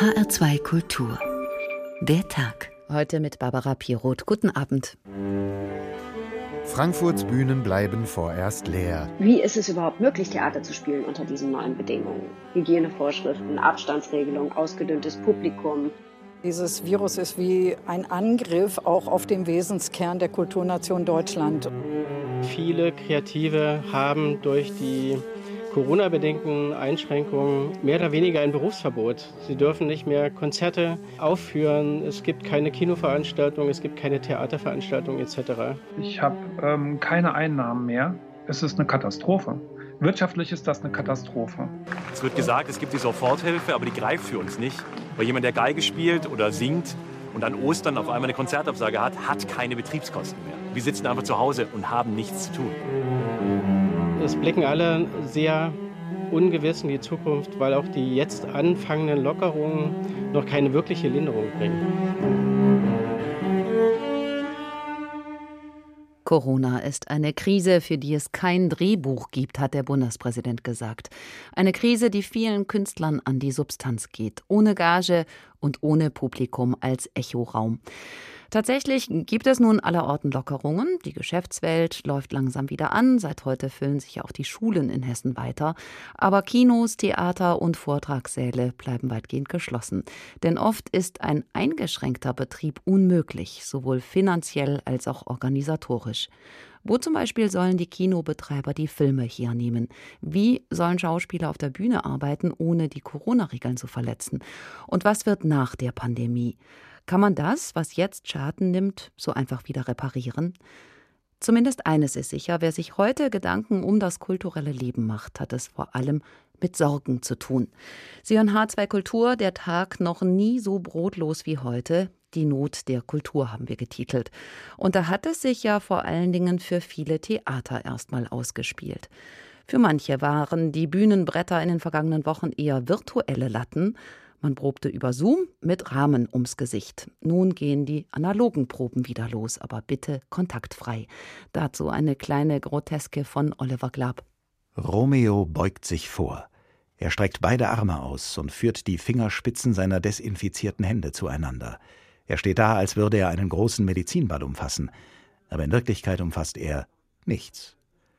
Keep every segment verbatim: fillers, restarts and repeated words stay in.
H R zwei Kultur. Der Tag. Heute mit Barbara Piroth. Guten Abend. Frankfurts Bühnen bleiben vorerst leer. Wie ist es überhaupt möglich, Theater zu spielen unter diesen neuen Bedingungen? Hygienevorschriften, Abstandsregelung, ausgedünntes Publikum. Dieses Virus ist wie ein Angriff auch auf den Wesenskern der Kulturnation Deutschland. Viele Kreative haben durch die Corona-bedingten Einschränkungen mehr oder weniger ein Berufsverbot. Sie dürfen nicht mehr Konzerte aufführen, es gibt keine Kinoveranstaltungen, es gibt keine Theaterveranstaltungen et cetera. Ich habe ähm, keine Einnahmen mehr. Es ist eine Katastrophe. Wirtschaftlich ist das eine Katastrophe. Es wird gesagt, es gibt die Soforthilfe, aber die greift für uns nicht. Weil jemand, der Geige spielt oder singt und an Ostern auf einmal eine Konzertabsage hat, hat keine Betriebskosten mehr. Wir sitzen einfach zu Hause und haben nichts zu tun. Es blicken alle sehr ungewiss in die Zukunft, weil auch die jetzt anfangenden Lockerungen noch keine wirkliche Linderung bringen. Corona ist eine Krise, für die es kein Drehbuch gibt, hat der Bundespräsident gesagt. Eine Krise, die vielen Künstlern an die Substanz geht, ohne Gage und ohne Publikum als Echoraum. Tatsächlich gibt es nun allerorten Lockerungen. Die Geschäftswelt läuft langsam wieder an. Seit heute füllen sich auch die Schulen in Hessen weiter. Aber Kinos, Theater und Vortragssäle bleiben weitgehend geschlossen. Denn oft ist ein eingeschränkter Betrieb unmöglich, sowohl finanziell als auch organisatorisch. Wo zum Beispiel sollen die Kinobetreiber die Filme hernehmen? Wie sollen Schauspieler auf der Bühne arbeiten, ohne die Corona-Regeln zu verletzen? Und was wird nach der Pandemie? Kann man das, was jetzt Schaden nimmt, so einfach wieder reparieren? Zumindest eines ist sicher, wer sich heute Gedanken um das kulturelle Leben macht, hat es vor allem mit Sorgen zu tun. Sie hören H zwei Kultur, der Tag noch nie so brotlos wie heute. Die Not der Kultur haben wir getitelt. Und da hat es sich ja vor allen Dingen für viele Theater erstmal ausgespielt. Für manche waren die Bühnenbretter in den vergangenen Wochen eher virtuelle Latten. Man probte über Zoom mit Rahmen ums Gesicht. Nun gehen die analogen Proben wieder los, aber bitte kontaktfrei. Dazu eine kleine Groteske von Oliver Glab. Romeo beugt sich vor. Er streckt beide Arme aus und führt die Fingerspitzen seiner desinfizierten Hände zueinander. Er steht da, als würde er einen großen Medizinball umfassen. Aber in Wirklichkeit umfasst er nichts.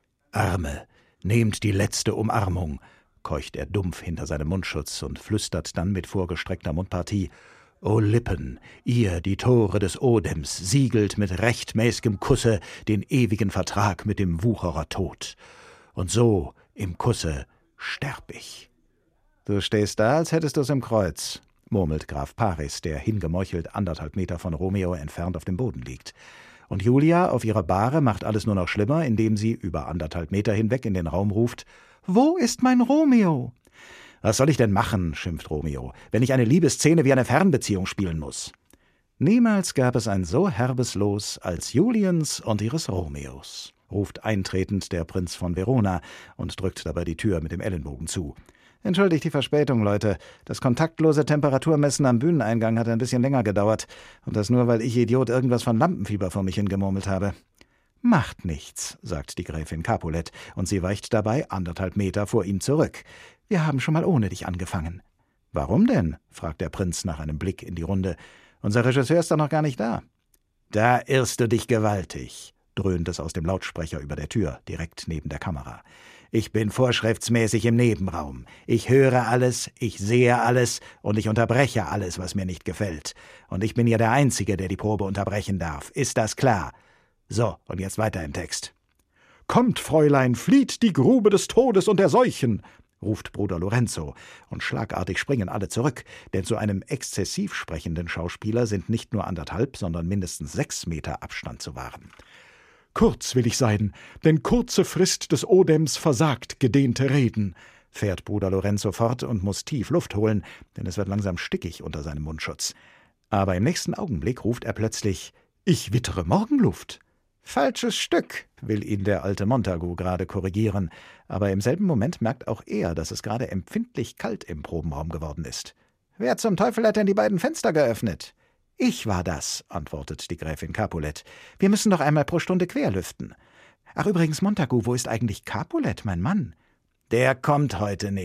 Arme, nehmt die letzte Umarmung, keucht er dumpf hinter seinem Mundschutz und flüstert dann mit vorgestreckter Mundpartie: »O Lippen, ihr, die Tore des Odems, siegelt mit rechtmäßigem Kusse den ewigen Vertrag mit dem Wucherer Tod. Und so, im Kusse, sterb ich.« »Du stehst da, als hättest du's im Kreuz«, murmelt Graf Paris, der hingemeuchelt anderthalb Meter von Romeo entfernt auf dem Boden liegt. Und Julia auf ihrer Bahre macht alles nur noch schlimmer, indem sie über anderthalb Meter hinweg in den Raum ruft: »Wo ist mein Romeo?« »Was soll ich denn machen«, schimpft Romeo, »wenn ich eine Liebesszene wie eine Fernbeziehung spielen muss?« Niemals gab es ein so herbes Los als Juliens und ihres Romeos, ruft eintretend der Prinz von Verona und drückt dabei die Tür mit dem Ellenbogen zu. »Entschuldigt die Verspätung, Leute. Das kontaktlose Temperaturmessen am Bühneneingang hat ein bisschen länger gedauert. Und das nur, weil ich, Idiot, irgendwas von Lampenfieber vor mich hingemurmelt habe.« »Macht nichts«, sagt die Gräfin Capulet, und sie weicht dabei anderthalb Meter vor ihm zurück. »Wir haben schon mal ohne dich angefangen.« »Warum denn?«, fragt der Prinz nach einem Blick in die Runde. »Unser Regisseur ist doch noch gar nicht da.« »Da irrst du dich gewaltig«, dröhnt es aus dem Lautsprecher über der Tür, direkt neben der Kamera. »Ich bin vorschriftsmäßig im Nebenraum. Ich höre alles, ich sehe alles und ich unterbreche alles, was mir nicht gefällt. Und ich bin ja der Einzige, der die Probe unterbrechen darf. Ist das klar? So, und jetzt weiter im Text.« »Kommt, Fräulein, flieht die Grube des Todes und der Seuchen«, ruft Bruder Lorenzo, und schlagartig springen alle zurück, denn zu einem exzessiv sprechenden Schauspieler sind nicht nur anderthalb, sondern mindestens sechs Meter Abstand zu wahren. »Kurz will ich sein, denn kurze Frist des Odems versagt gedehnte Reden«, fährt Bruder Lorenzo fort und muss tief Luft holen, denn es wird langsam stickig unter seinem Mundschutz. Aber im nächsten Augenblick ruft er plötzlich: »Ich wittere Morgenluft.« »Falsches Stück«, will ihn der alte Montagu gerade korrigieren, aber im selben Moment merkt auch er, dass es gerade empfindlich kalt im Probenraum geworden ist. »Wer zum Teufel hat denn die beiden Fenster geöffnet?« »Ich war das«, antwortet die Gräfin Capulet. »Wir müssen doch einmal pro Stunde querlüften. Ach übrigens, Montagu, wo ist eigentlich Capulet, mein Mann?« »Der kommt heute nicht«,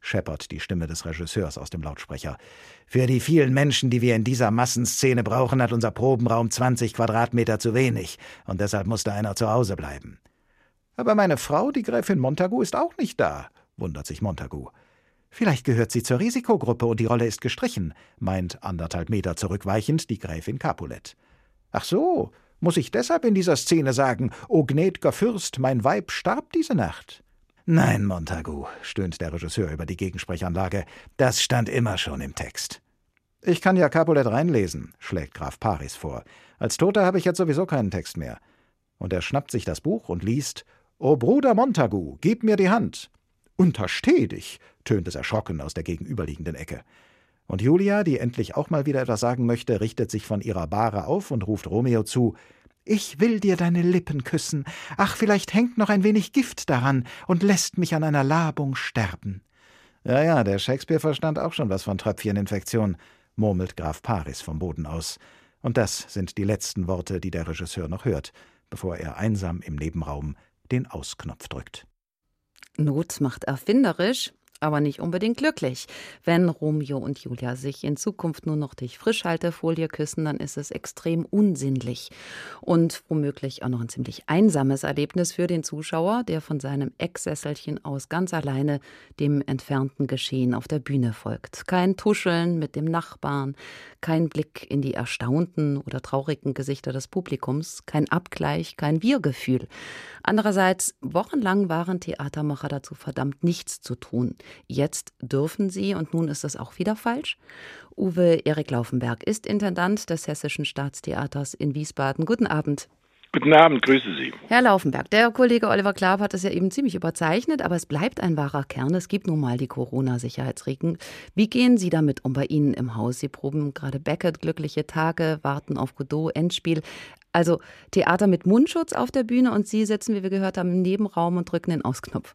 scheppert die Stimme des Regisseurs aus dem Lautsprecher. »Für die vielen Menschen, die wir in dieser Massenszene brauchen, hat unser Probenraum zwanzig Quadratmeter zu wenig, und deshalb musste einer zu Hause bleiben.« »Aber meine Frau, die Gräfin Montagu, ist auch nicht da«, wundert sich Montagu. »Vielleicht gehört sie zur Risikogruppe und die Rolle ist gestrichen«, meint anderthalb Meter zurückweichend die Gräfin Capulet. »Ach so, muss ich deshalb in dieser Szene sagen, »O gnäd'ger Fürst, mein Weib starb diese Nacht?« »Nein, Montagu«, stöhnt der Regisseur über die Gegensprechanlage, »das stand immer schon im Text.« »Ich kann ja Capulet reinlesen«, schlägt Graf Paris vor. »Als Toter habe ich jetzt sowieso keinen Text mehr.« Und er schnappt sich das Buch und liest, »O Bruder Montagu, gib mir die Hand.« »Untersteh dich«, tönt es erschrocken aus der gegenüberliegenden Ecke. Und Julia, die endlich auch mal wieder etwas sagen möchte, richtet sich von ihrer Bahre auf und ruft Romeo zu, »Ich will dir deine Lippen küssen. Ach, vielleicht hängt noch ein wenig Gift daran und lässt mich an einer Labung sterben.« »Ja, ja, der Shakespeare verstand auch schon was von Tröpfcheninfektion«, murmelt Graf Paris vom Boden aus. Und das sind die letzten Worte, die der Regisseur noch hört, bevor er einsam im Nebenraum den Ausknopf drückt. Not macht erfinderisch, aber nicht unbedingt glücklich. Wenn Romeo und Julia sich in Zukunft nur noch durch Frischhaltefolie küssen, dann ist es extrem unsinnlich. Und womöglich auch noch ein ziemlich einsames Erlebnis für den Zuschauer, der von seinem Ecksesselchen aus ganz alleine dem entfernten Geschehen auf der Bühne folgt. Kein Tuscheln mit dem Nachbarn, kein Blick in die erstaunten oder traurigen Gesichter des Publikums, kein Abgleich, kein Wir-Gefühl. Andererseits, wochenlang waren Theatermacher dazu verdammt, nichts zu tun. Jetzt dürfen sie, und nun ist das auch wieder falsch. Uwe Erik Laufenberg ist Intendant des Hessischen Staatstheaters in Wiesbaden. Guten Abend. Guten Abend, grüße Sie. Herr Laufenberg, der Kollege Oliver Klaap hat es ja eben ziemlich überzeichnet, aber es bleibt ein wahrer Kern. Es gibt nun mal die Corona-Sicherheitsregeln. Wie gehen Sie damit um bei Ihnen im Haus? Sie proben gerade Beckett, Glückliche Tage, warten auf Godot, Endspiel. Also Theater mit Mundschutz auf der Bühne und Sie sitzen, wie wir gehört haben, im Nebenraum und drücken den Ausknopf.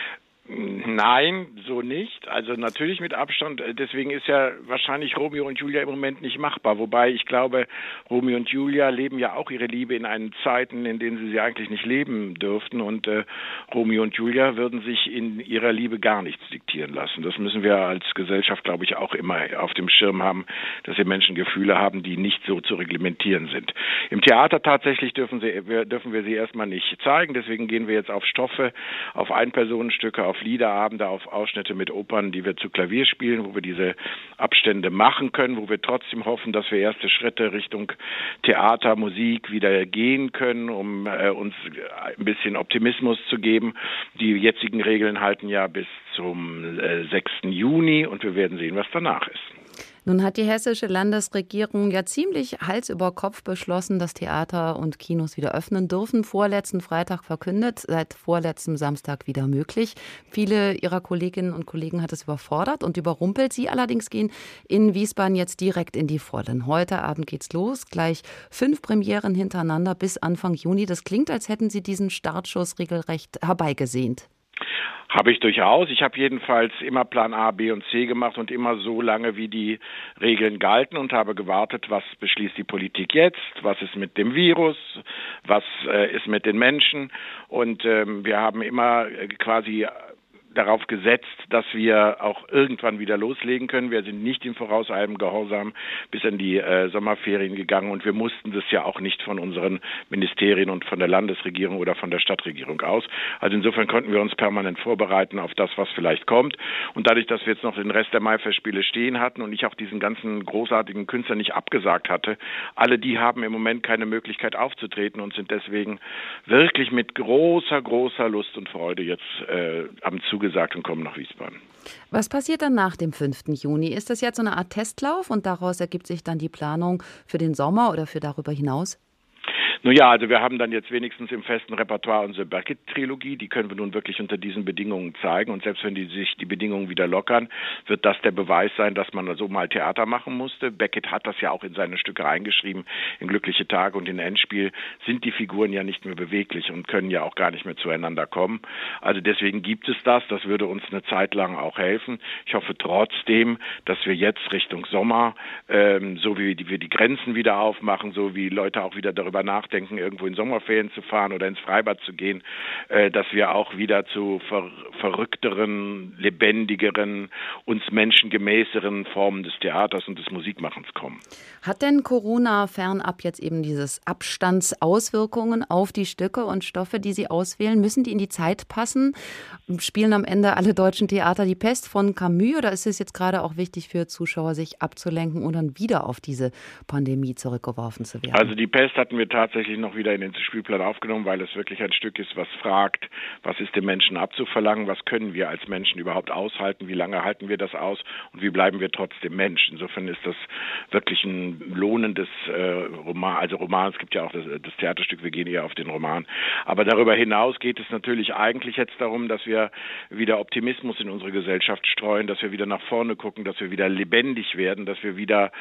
Nein, so nicht. Also natürlich mit Abstand. Deswegen ist ja wahrscheinlich Romeo und Julia im Moment nicht machbar. Wobei ich glaube, Romeo und Julia leben ja auch ihre Liebe in einen Zeiten, in denen sie sie eigentlich nicht leben dürften. Und äh, Romeo und Julia würden sich in ihrer Liebe gar nichts diktieren lassen. Das müssen wir als Gesellschaft, glaube ich, auch immer auf dem Schirm haben, dass wir Menschen Gefühle haben, die nicht so zu reglementieren sind. Im Theater tatsächlich dürfen, sie, wir, dürfen wir sie erstmal nicht zeigen. Deswegen gehen wir jetzt auf Stoffe, auf Einpersonenstücke, auf Liederabende, auf Ausschnitte mit Opern, die wir zu Klavier spielen, wo wir diese Abstände machen können, wo wir trotzdem hoffen, dass wir erste Schritte Richtung Theater, Musik wieder gehen können, um äh, uns ein bisschen Optimismus zu geben. Die jetzigen Regeln halten ja bis zum äh, sechsten Juni und wir werden sehen, was danach ist. Nun hat die hessische Landesregierung ja ziemlich Hals über Kopf beschlossen, dass Theater und Kinos wieder öffnen dürfen. Vorletzten Freitag verkündet, seit vorletztem Samstag wieder möglich. Viele ihrer Kolleginnen und Kollegen hat es überfordert und überrumpelt. Sie allerdings gehen in Wiesbaden jetzt direkt in die Vollen. Heute Abend geht's los, gleich fünf Premieren hintereinander bis Anfang Juni. Das klingt, als hätten Sie diesen Startschuss regelrecht herbeigesehnt. Habe ich durchaus. Ich habe jedenfalls immer Plan A, B und C gemacht und immer so lange, wie die Regeln galten und habe gewartet, was beschließt die Politik jetzt, was ist mit dem Virus, was äh, ist mit den Menschen und ähm, wir haben immer äh, quasi darauf gesetzt, dass wir auch irgendwann wieder loslegen können. Wir sind nicht in vorauseilendem Gehorsam bis in die äh, Sommerferien gegangen und wir mussten das ja auch nicht von unseren Ministerien und von der Landesregierung oder von der Stadtregierung aus. Also insofern konnten wir uns permanent vorbereiten auf das, was vielleicht kommt. Und dadurch, dass wir jetzt noch den Rest der Maifestspiele stehen hatten und ich auch diesen ganzen großartigen Künstlern nicht abgesagt hatte, alle die haben im Moment keine Möglichkeit aufzutreten und sind deswegen wirklich mit großer, großer Lust und Freude jetzt äh, am Zug gesagt und kommen nach Wiesbaden. Was passiert dann nach dem fünften Juni? Ist das jetzt so eine Art Testlauf und daraus ergibt sich dann die Planung für den Sommer oder für darüber hinaus? Nun ja, also wir haben dann jetzt wenigstens im festen Repertoire unsere Beckett-Trilogie, die können wir nun wirklich unter diesen Bedingungen zeigen und selbst wenn die sich die Bedingungen wieder lockern, wird das der Beweis sein, dass man so mal Theater machen musste. Beckett hat das ja auch in seine Stücke reingeschrieben, in Glückliche Tage und in Endspiel sind die Figuren ja nicht mehr beweglich und können ja auch gar nicht mehr zueinander kommen. Also deswegen gibt es das, das würde uns eine Zeit lang auch helfen. Ich hoffe trotzdem, dass wir jetzt Richtung Sommer, ähm, so wie wir die Grenzen wieder aufmachen, so wie Leute auch wieder darüber nachdenken, nachdenken, irgendwo in Sommerferien zu fahren oder ins Freibad zu gehen, äh, dass wir auch wieder zu ver- verrückteren, lebendigeren, uns menschengemäßeren Formen des Theaters und des Musikmachens kommen. Hat denn Corona fernab jetzt eben dieses Abstands Auswirkungen auf die Stücke und Stoffe, die Sie auswählen? Müssen die in die Zeit passen? Spielen am Ende alle deutschen Theater die Pest von Camus oder ist es jetzt gerade auch wichtig für Zuschauer, sich abzulenken und dann wieder auf diese Pandemie zurückgeworfen zu werden? Also die Pest hatten wir tatsächlich noch wieder in den Spielplan aufgenommen, weil es wirklich ein Stück ist, was fragt, was ist dem Menschen abzuverlangen, was können wir als Menschen überhaupt aushalten, wie lange halten wir das aus und wie bleiben wir trotzdem Mensch. Insofern ist das wirklich ein lohnendes äh, Roman, also Roman, es gibt ja auch das, das Theaterstück, wir gehen eher auf den Roman. Aber darüber hinaus geht es natürlich eigentlich jetzt darum, dass wir wieder Optimismus in unsere Gesellschaft streuen, dass wir wieder nach vorne gucken, dass wir wieder lebendig werden, dass wir wieder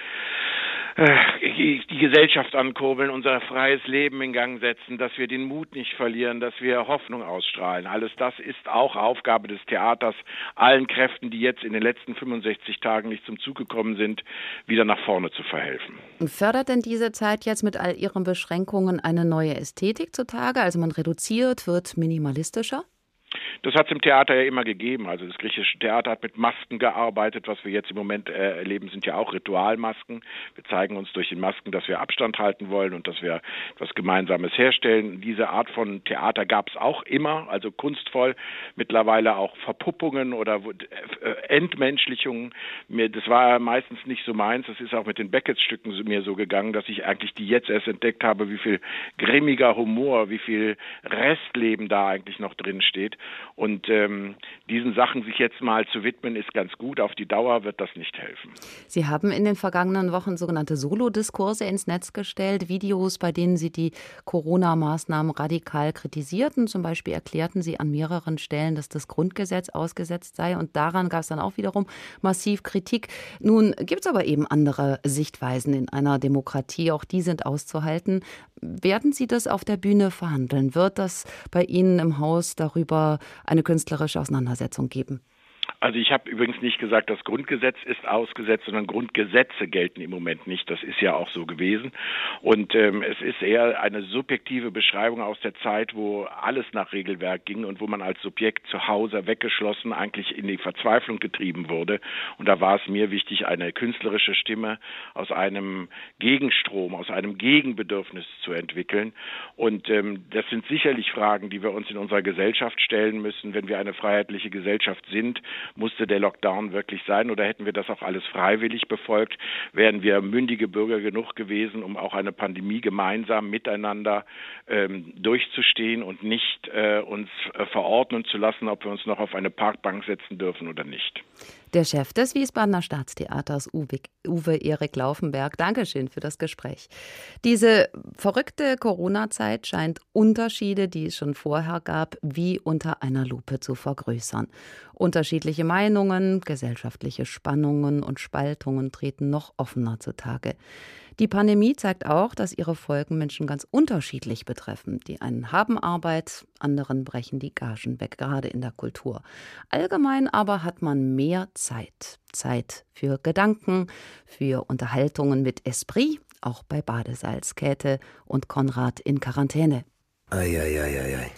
äh, die Gesellschaft ankurbeln, unser freies Leben in Gang setzen, dass wir den Mut nicht verlieren, dass wir Hoffnung ausstrahlen. Alles das ist auch Aufgabe des Theaters, allen Kräften, die jetzt in den letzten fünfundsechzig Tagen nicht zum Zug gekommen sind, wieder nach vorne zu verhelfen. Fördert denn diese Zeit jetzt mit all ihren Beschränkungen eine neue Ästhetik zutage? Also man reduziert, wird minimalistischer? Das hat es im Theater ja immer gegeben. Also das griechische Theater hat mit Masken gearbeitet. Was wir jetzt im Moment äh, erleben, sind ja auch Ritualmasken. Wir zeigen uns durch die Masken, dass wir Abstand halten wollen und dass wir etwas Gemeinsames herstellen. Diese Art von Theater gab es auch immer, also kunstvoll. Mittlerweile auch Verpuppungen oder äh, Entmenschlichungen. Mir, das war meistens nicht so meins. Das ist auch mit den Beckett-Stücken mir so gegangen, dass ich eigentlich die jetzt erst entdeckt habe, wie viel grimmiger Humor, wie viel Restleben da eigentlich noch drin steht. Und ähm, diesen Sachen sich jetzt mal zu widmen, ist ganz gut. Auf die Dauer wird das nicht helfen. Sie haben in den vergangenen Wochen sogenannte Solo-Diskurse ins Netz gestellt, Videos, bei denen Sie die Corona-Maßnahmen radikal kritisierten. Zum Beispiel erklärten Sie an mehreren Stellen, dass das Grundgesetz ausgesetzt sei. Und daran gab es dann auch wiederum massiv Kritik. Nun gibt es aber eben andere Sichtweisen in einer Demokratie. Auch die sind auszuhalten. Werden Sie das auf der Bühne verhandeln? Wird das bei Ihnen im Haus darüber eine künstlerische Auseinandersetzung geben? Also ich habe übrigens nicht gesagt, das Grundgesetz ist ausgesetzt, sondern Grundgesetze gelten im Moment nicht. Das ist ja auch so gewesen. Und ähm, es ist eher eine subjektive Beschreibung aus der Zeit, wo alles nach Regelwerk ging und wo man als Subjekt zu Hause weggeschlossen eigentlich in die Verzweiflung getrieben wurde. Und da war es mir wichtig, eine künstlerische Stimme aus einem Gegenstrom, aus einem Gegenbedürfnis zu entwickeln. Und ähm, das sind sicherlich Fragen, die wir uns in unserer Gesellschaft stellen müssen, wenn wir eine freiheitliche Gesellschaft sind. Musste der Lockdown wirklich sein oder hätten wir das auch alles freiwillig befolgt? Wären wir mündige Bürger genug gewesen, um auch eine Pandemie gemeinsam miteinander ähm, durchzustehen und nicht äh, uns äh, verordnen zu lassen, ob wir uns noch auf eine Parkbank setzen dürfen oder nicht? Der Chef des Wiesbadener Staatstheaters, Uwe, Uwe Erik Laufenberg, Dankeschön für das Gespräch. Diese verrückte Corona-Zeit scheint Unterschiede, die es schon vorher gab, wie unter einer Lupe zu vergrößern. Unterschiedliche Meinungen, gesellschaftliche Spannungen und Spaltungen treten noch offener zutage. Die Pandemie zeigt auch, dass ihre Folgen Menschen ganz unterschiedlich betreffen. Die einen haben Arbeit, anderen brechen die Gagen weg, gerade in der Kultur. Allgemein aber hat man mehr Zeit. Zeit für Gedanken, für Unterhaltungen mit Esprit, auch bei Badesalz, Käthe und Konrad in Quarantäne. Eieieiei.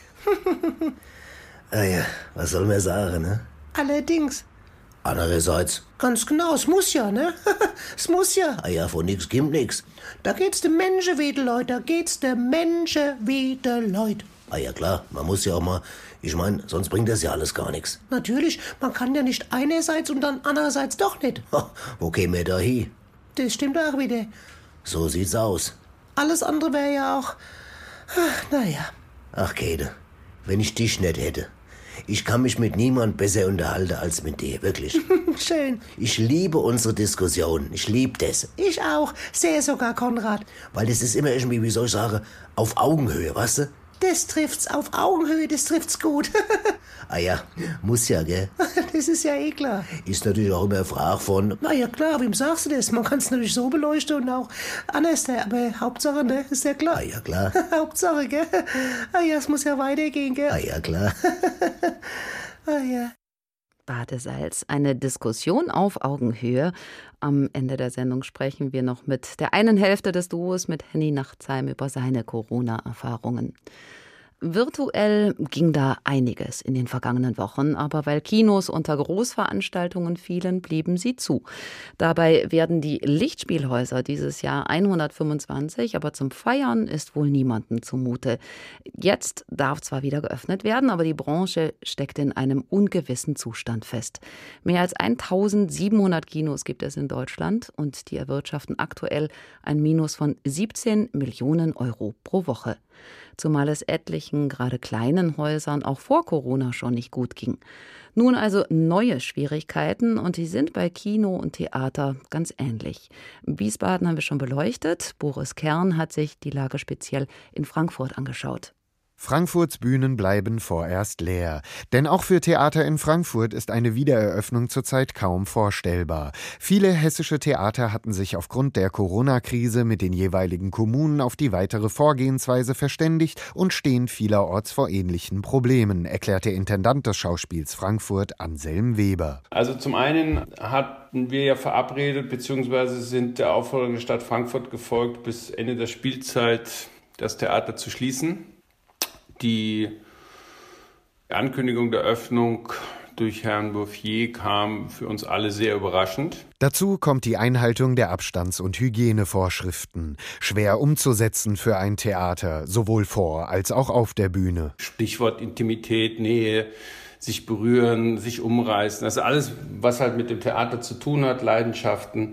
Ah ja, was soll man sagen, ne? Allerdings. Andererseits, ganz genau, es muss ja, ne? Es muss ja. Ah ja, von nix kommt nix. Da geht's dem Menschen wie den Leuten, da geht's dem Menschen wie den Leuten. Ah ja, klar, man muss ja auch mal, ich meine, sonst bringt das ja alles gar nichts. Natürlich, man kann ja nicht einerseits und dann andererseits doch nicht. Ha, wo kämen wir da hin? Das stimmt auch wieder. So sieht's aus. Alles andere wäre ja auch, ach, naja. Ach, Käthe, wenn ich dich nicht hätte. Ich kann mich mit niemand besser unterhalten als mit dir, wirklich. Schön. Ich liebe unsere Diskussion. Ich liebe das. Ich auch. Sehr sogar, Konrad. Weil das ist immer irgendwie, wie soll ich sagen, auf Augenhöhe, weißt du? Das trifft's auf Augenhöhe, das trifft's gut. Ah ja, muss ja, gell? Das ist ja eh klar. Ist natürlich auch immer eine Frage von, na ja klar, wem sagst du das? Man kann es natürlich so beleuchten und auch anders, aber Hauptsache, ne? Ist ja klar. Ah ja, klar. Hauptsache, gell? Ah ja, es muss ja weitergehen, gell? Ah ja, klar. Ah ja. Badesalz. Eine Diskussion auf Augenhöhe. Am Ende der Sendung sprechen wir noch mit der einen Hälfte des Duos, mit Henny Nachtsheim, über seine Corona-Erfahrungen. Virtuell ging da einiges in den vergangenen Wochen, aber weil Kinos unter Großveranstaltungen fielen, blieben sie zu. Dabei werden die Lichtspielhäuser dieses Jahr hundertfünfundzwanzig, aber zum Feiern ist wohl niemandem zumute. Jetzt darf zwar wieder geöffnet werden, aber die Branche steckt in einem ungewissen Zustand fest. Mehr als eintausendsiebenhundert Kinos gibt es in Deutschland und die erwirtschaften aktuell ein Minus von siebzehn Millionen Euro pro Woche. Zumal es etlichen, gerade kleinen Häusern auch vor Corona schon nicht gut ging. Nun also neue Schwierigkeiten und die sind bei Kino und Theater ganz ähnlich. Wiesbaden haben wir schon beleuchtet. Boris Kern hat sich die Lage speziell in Frankfurt angeschaut. Frankfurts Bühnen bleiben vorerst leer. Denn auch für Theater in Frankfurt ist eine Wiedereröffnung zurzeit kaum vorstellbar. Viele hessische Theater hatten sich aufgrund der Corona-Krise mit den jeweiligen Kommunen auf die weitere Vorgehensweise verständigt und stehen vielerorts vor ähnlichen Problemen, erklärt der Intendant des Schauspiels Frankfurt, Anselm Weber. Also zum einen hatten wir ja verabredet, beziehungsweise sind der Aufforderung der Stadt Frankfurt gefolgt, bis Ende der Spielzeit das Theater zu schließen. Die Ankündigung der Öffnung durch Herrn Bouffier kam für uns alle sehr überraschend. Dazu kommt die Einhaltung der Abstands- und Hygienevorschriften. Schwer umzusetzen für ein Theater, sowohl vor als auch auf der Bühne. Stichwort Intimität, Nähe, sich berühren, sich umreißen. Das ist alles, was halt mit dem Theater zu tun hat, Leidenschaften.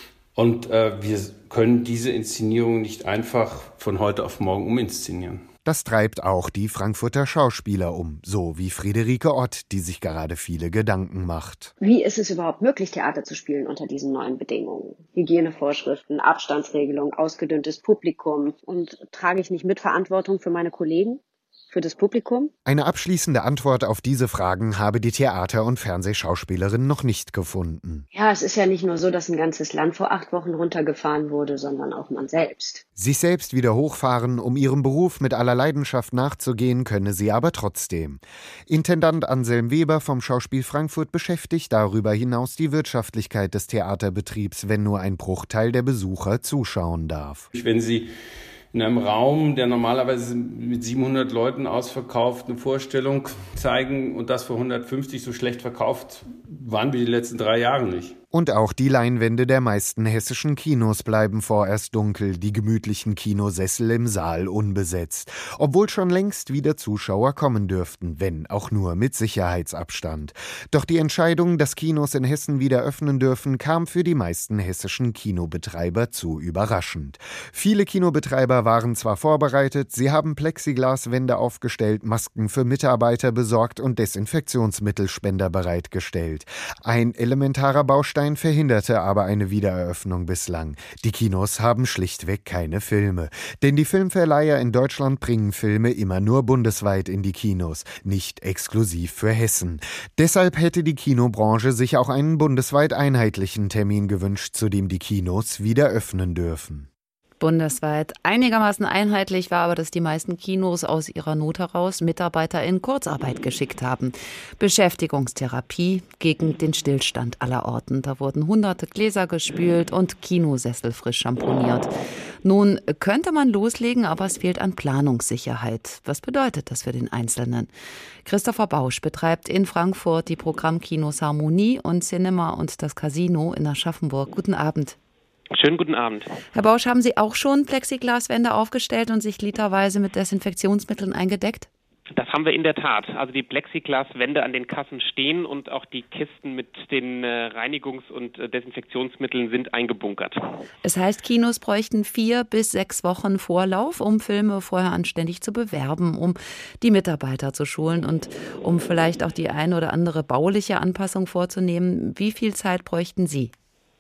Und äh, wir können diese Inszenierung nicht einfach von heute auf morgen uminszenieren. Das treibt auch die Frankfurter Schauspieler um, so wie Friederike Ott, die sich gerade viele Gedanken macht. Wie ist es überhaupt möglich, Theater zu spielen unter diesen neuen Bedingungen? Hygienevorschriften, Abstandsregelung, ausgedünntes Publikum. Und trage ich nicht Mitverantwortung für meine Kollegen? Für das Publikum? Eine abschließende Antwort auf diese Fragen habe die Theater- und Fernsehschauspielerin noch nicht gefunden. Ja, es ist ja nicht nur so, dass ein ganzes Land vor acht Wochen runtergefahren wurde, sondern auch man selbst. Sich selbst wieder hochfahren, um ihrem Beruf mit aller Leidenschaft nachzugehen, könne sie aber trotzdem. Intendant Anselm Weber vom Schauspiel Frankfurt beschäftigt darüber hinaus die Wirtschaftlichkeit des Theaterbetriebs, wenn nur ein Bruchteil der Besucher zuschauen darf. Wenn Sie in einem Raum, der normalerweise mit siebenhundert Leuten ausverkauft, eine Vorstellung zeigen und das für hundertfünfzig so schlecht verkauft, waren wir die letzten drei Jahre nicht. Und auch die Leinwände der meisten hessischen Kinos bleiben vorerst dunkel, die gemütlichen Kinosessel im Saal unbesetzt. Obwohl schon längst wieder Zuschauer kommen dürften, wenn auch nur mit Sicherheitsabstand. Doch die Entscheidung, dass Kinos in Hessen wieder öffnen dürfen, kam für die meisten hessischen Kinobetreiber zu überraschend. Viele Kinobetreiber waren zwar vorbereitet, sie haben Plexiglaswände aufgestellt, Masken für Mitarbeiter besorgt und Desinfektionsmittelspender bereitgestellt. Ein elementarer Baustein verhinderte aber eine Wiedereröffnung bislang. Die Kinos haben schlichtweg keine Filme. Denn die Filmverleiher in Deutschland bringen Filme immer nur bundesweit in die Kinos, nicht exklusiv für Hessen. Deshalb hätte die Kinobranche sich auch einen bundesweit einheitlichen Termin gewünscht, zu dem die Kinos wieder öffnen dürfen. Bundesweit einigermaßen einheitlich war aber, dass die meisten Kinos aus ihrer Not heraus Mitarbeiter in Kurzarbeit geschickt haben. Beschäftigungstherapie gegen den Stillstand aller Orten. Da wurden hunderte Gläser gespült und Kinosessel frisch schamponiert. Nun könnte man loslegen, aber es fehlt an Planungssicherheit. Was bedeutet das für den Einzelnen? Christopher Bausch betreibt in Frankfurt die Programmkinos Harmonie und Cinema und das Casino in Aschaffenburg. Guten Abend. Schönen guten Abend. Herr Bausch, haben Sie auch schon Plexiglaswände aufgestellt und sich literweise mit Desinfektionsmitteln eingedeckt? Das haben wir in der Tat. Also die Plexiglaswände an den Kassen stehen und auch die Kisten mit den Reinigungs- und Desinfektionsmitteln sind eingebunkert. Es heißt, Kinos bräuchten vier bis sechs Wochen Vorlauf, um Filme vorher anständig zu bewerben, um die Mitarbeiter zu schulen und um vielleicht auch die ein oder andere bauliche Anpassung vorzunehmen. Wie viel Zeit bräuchten Sie?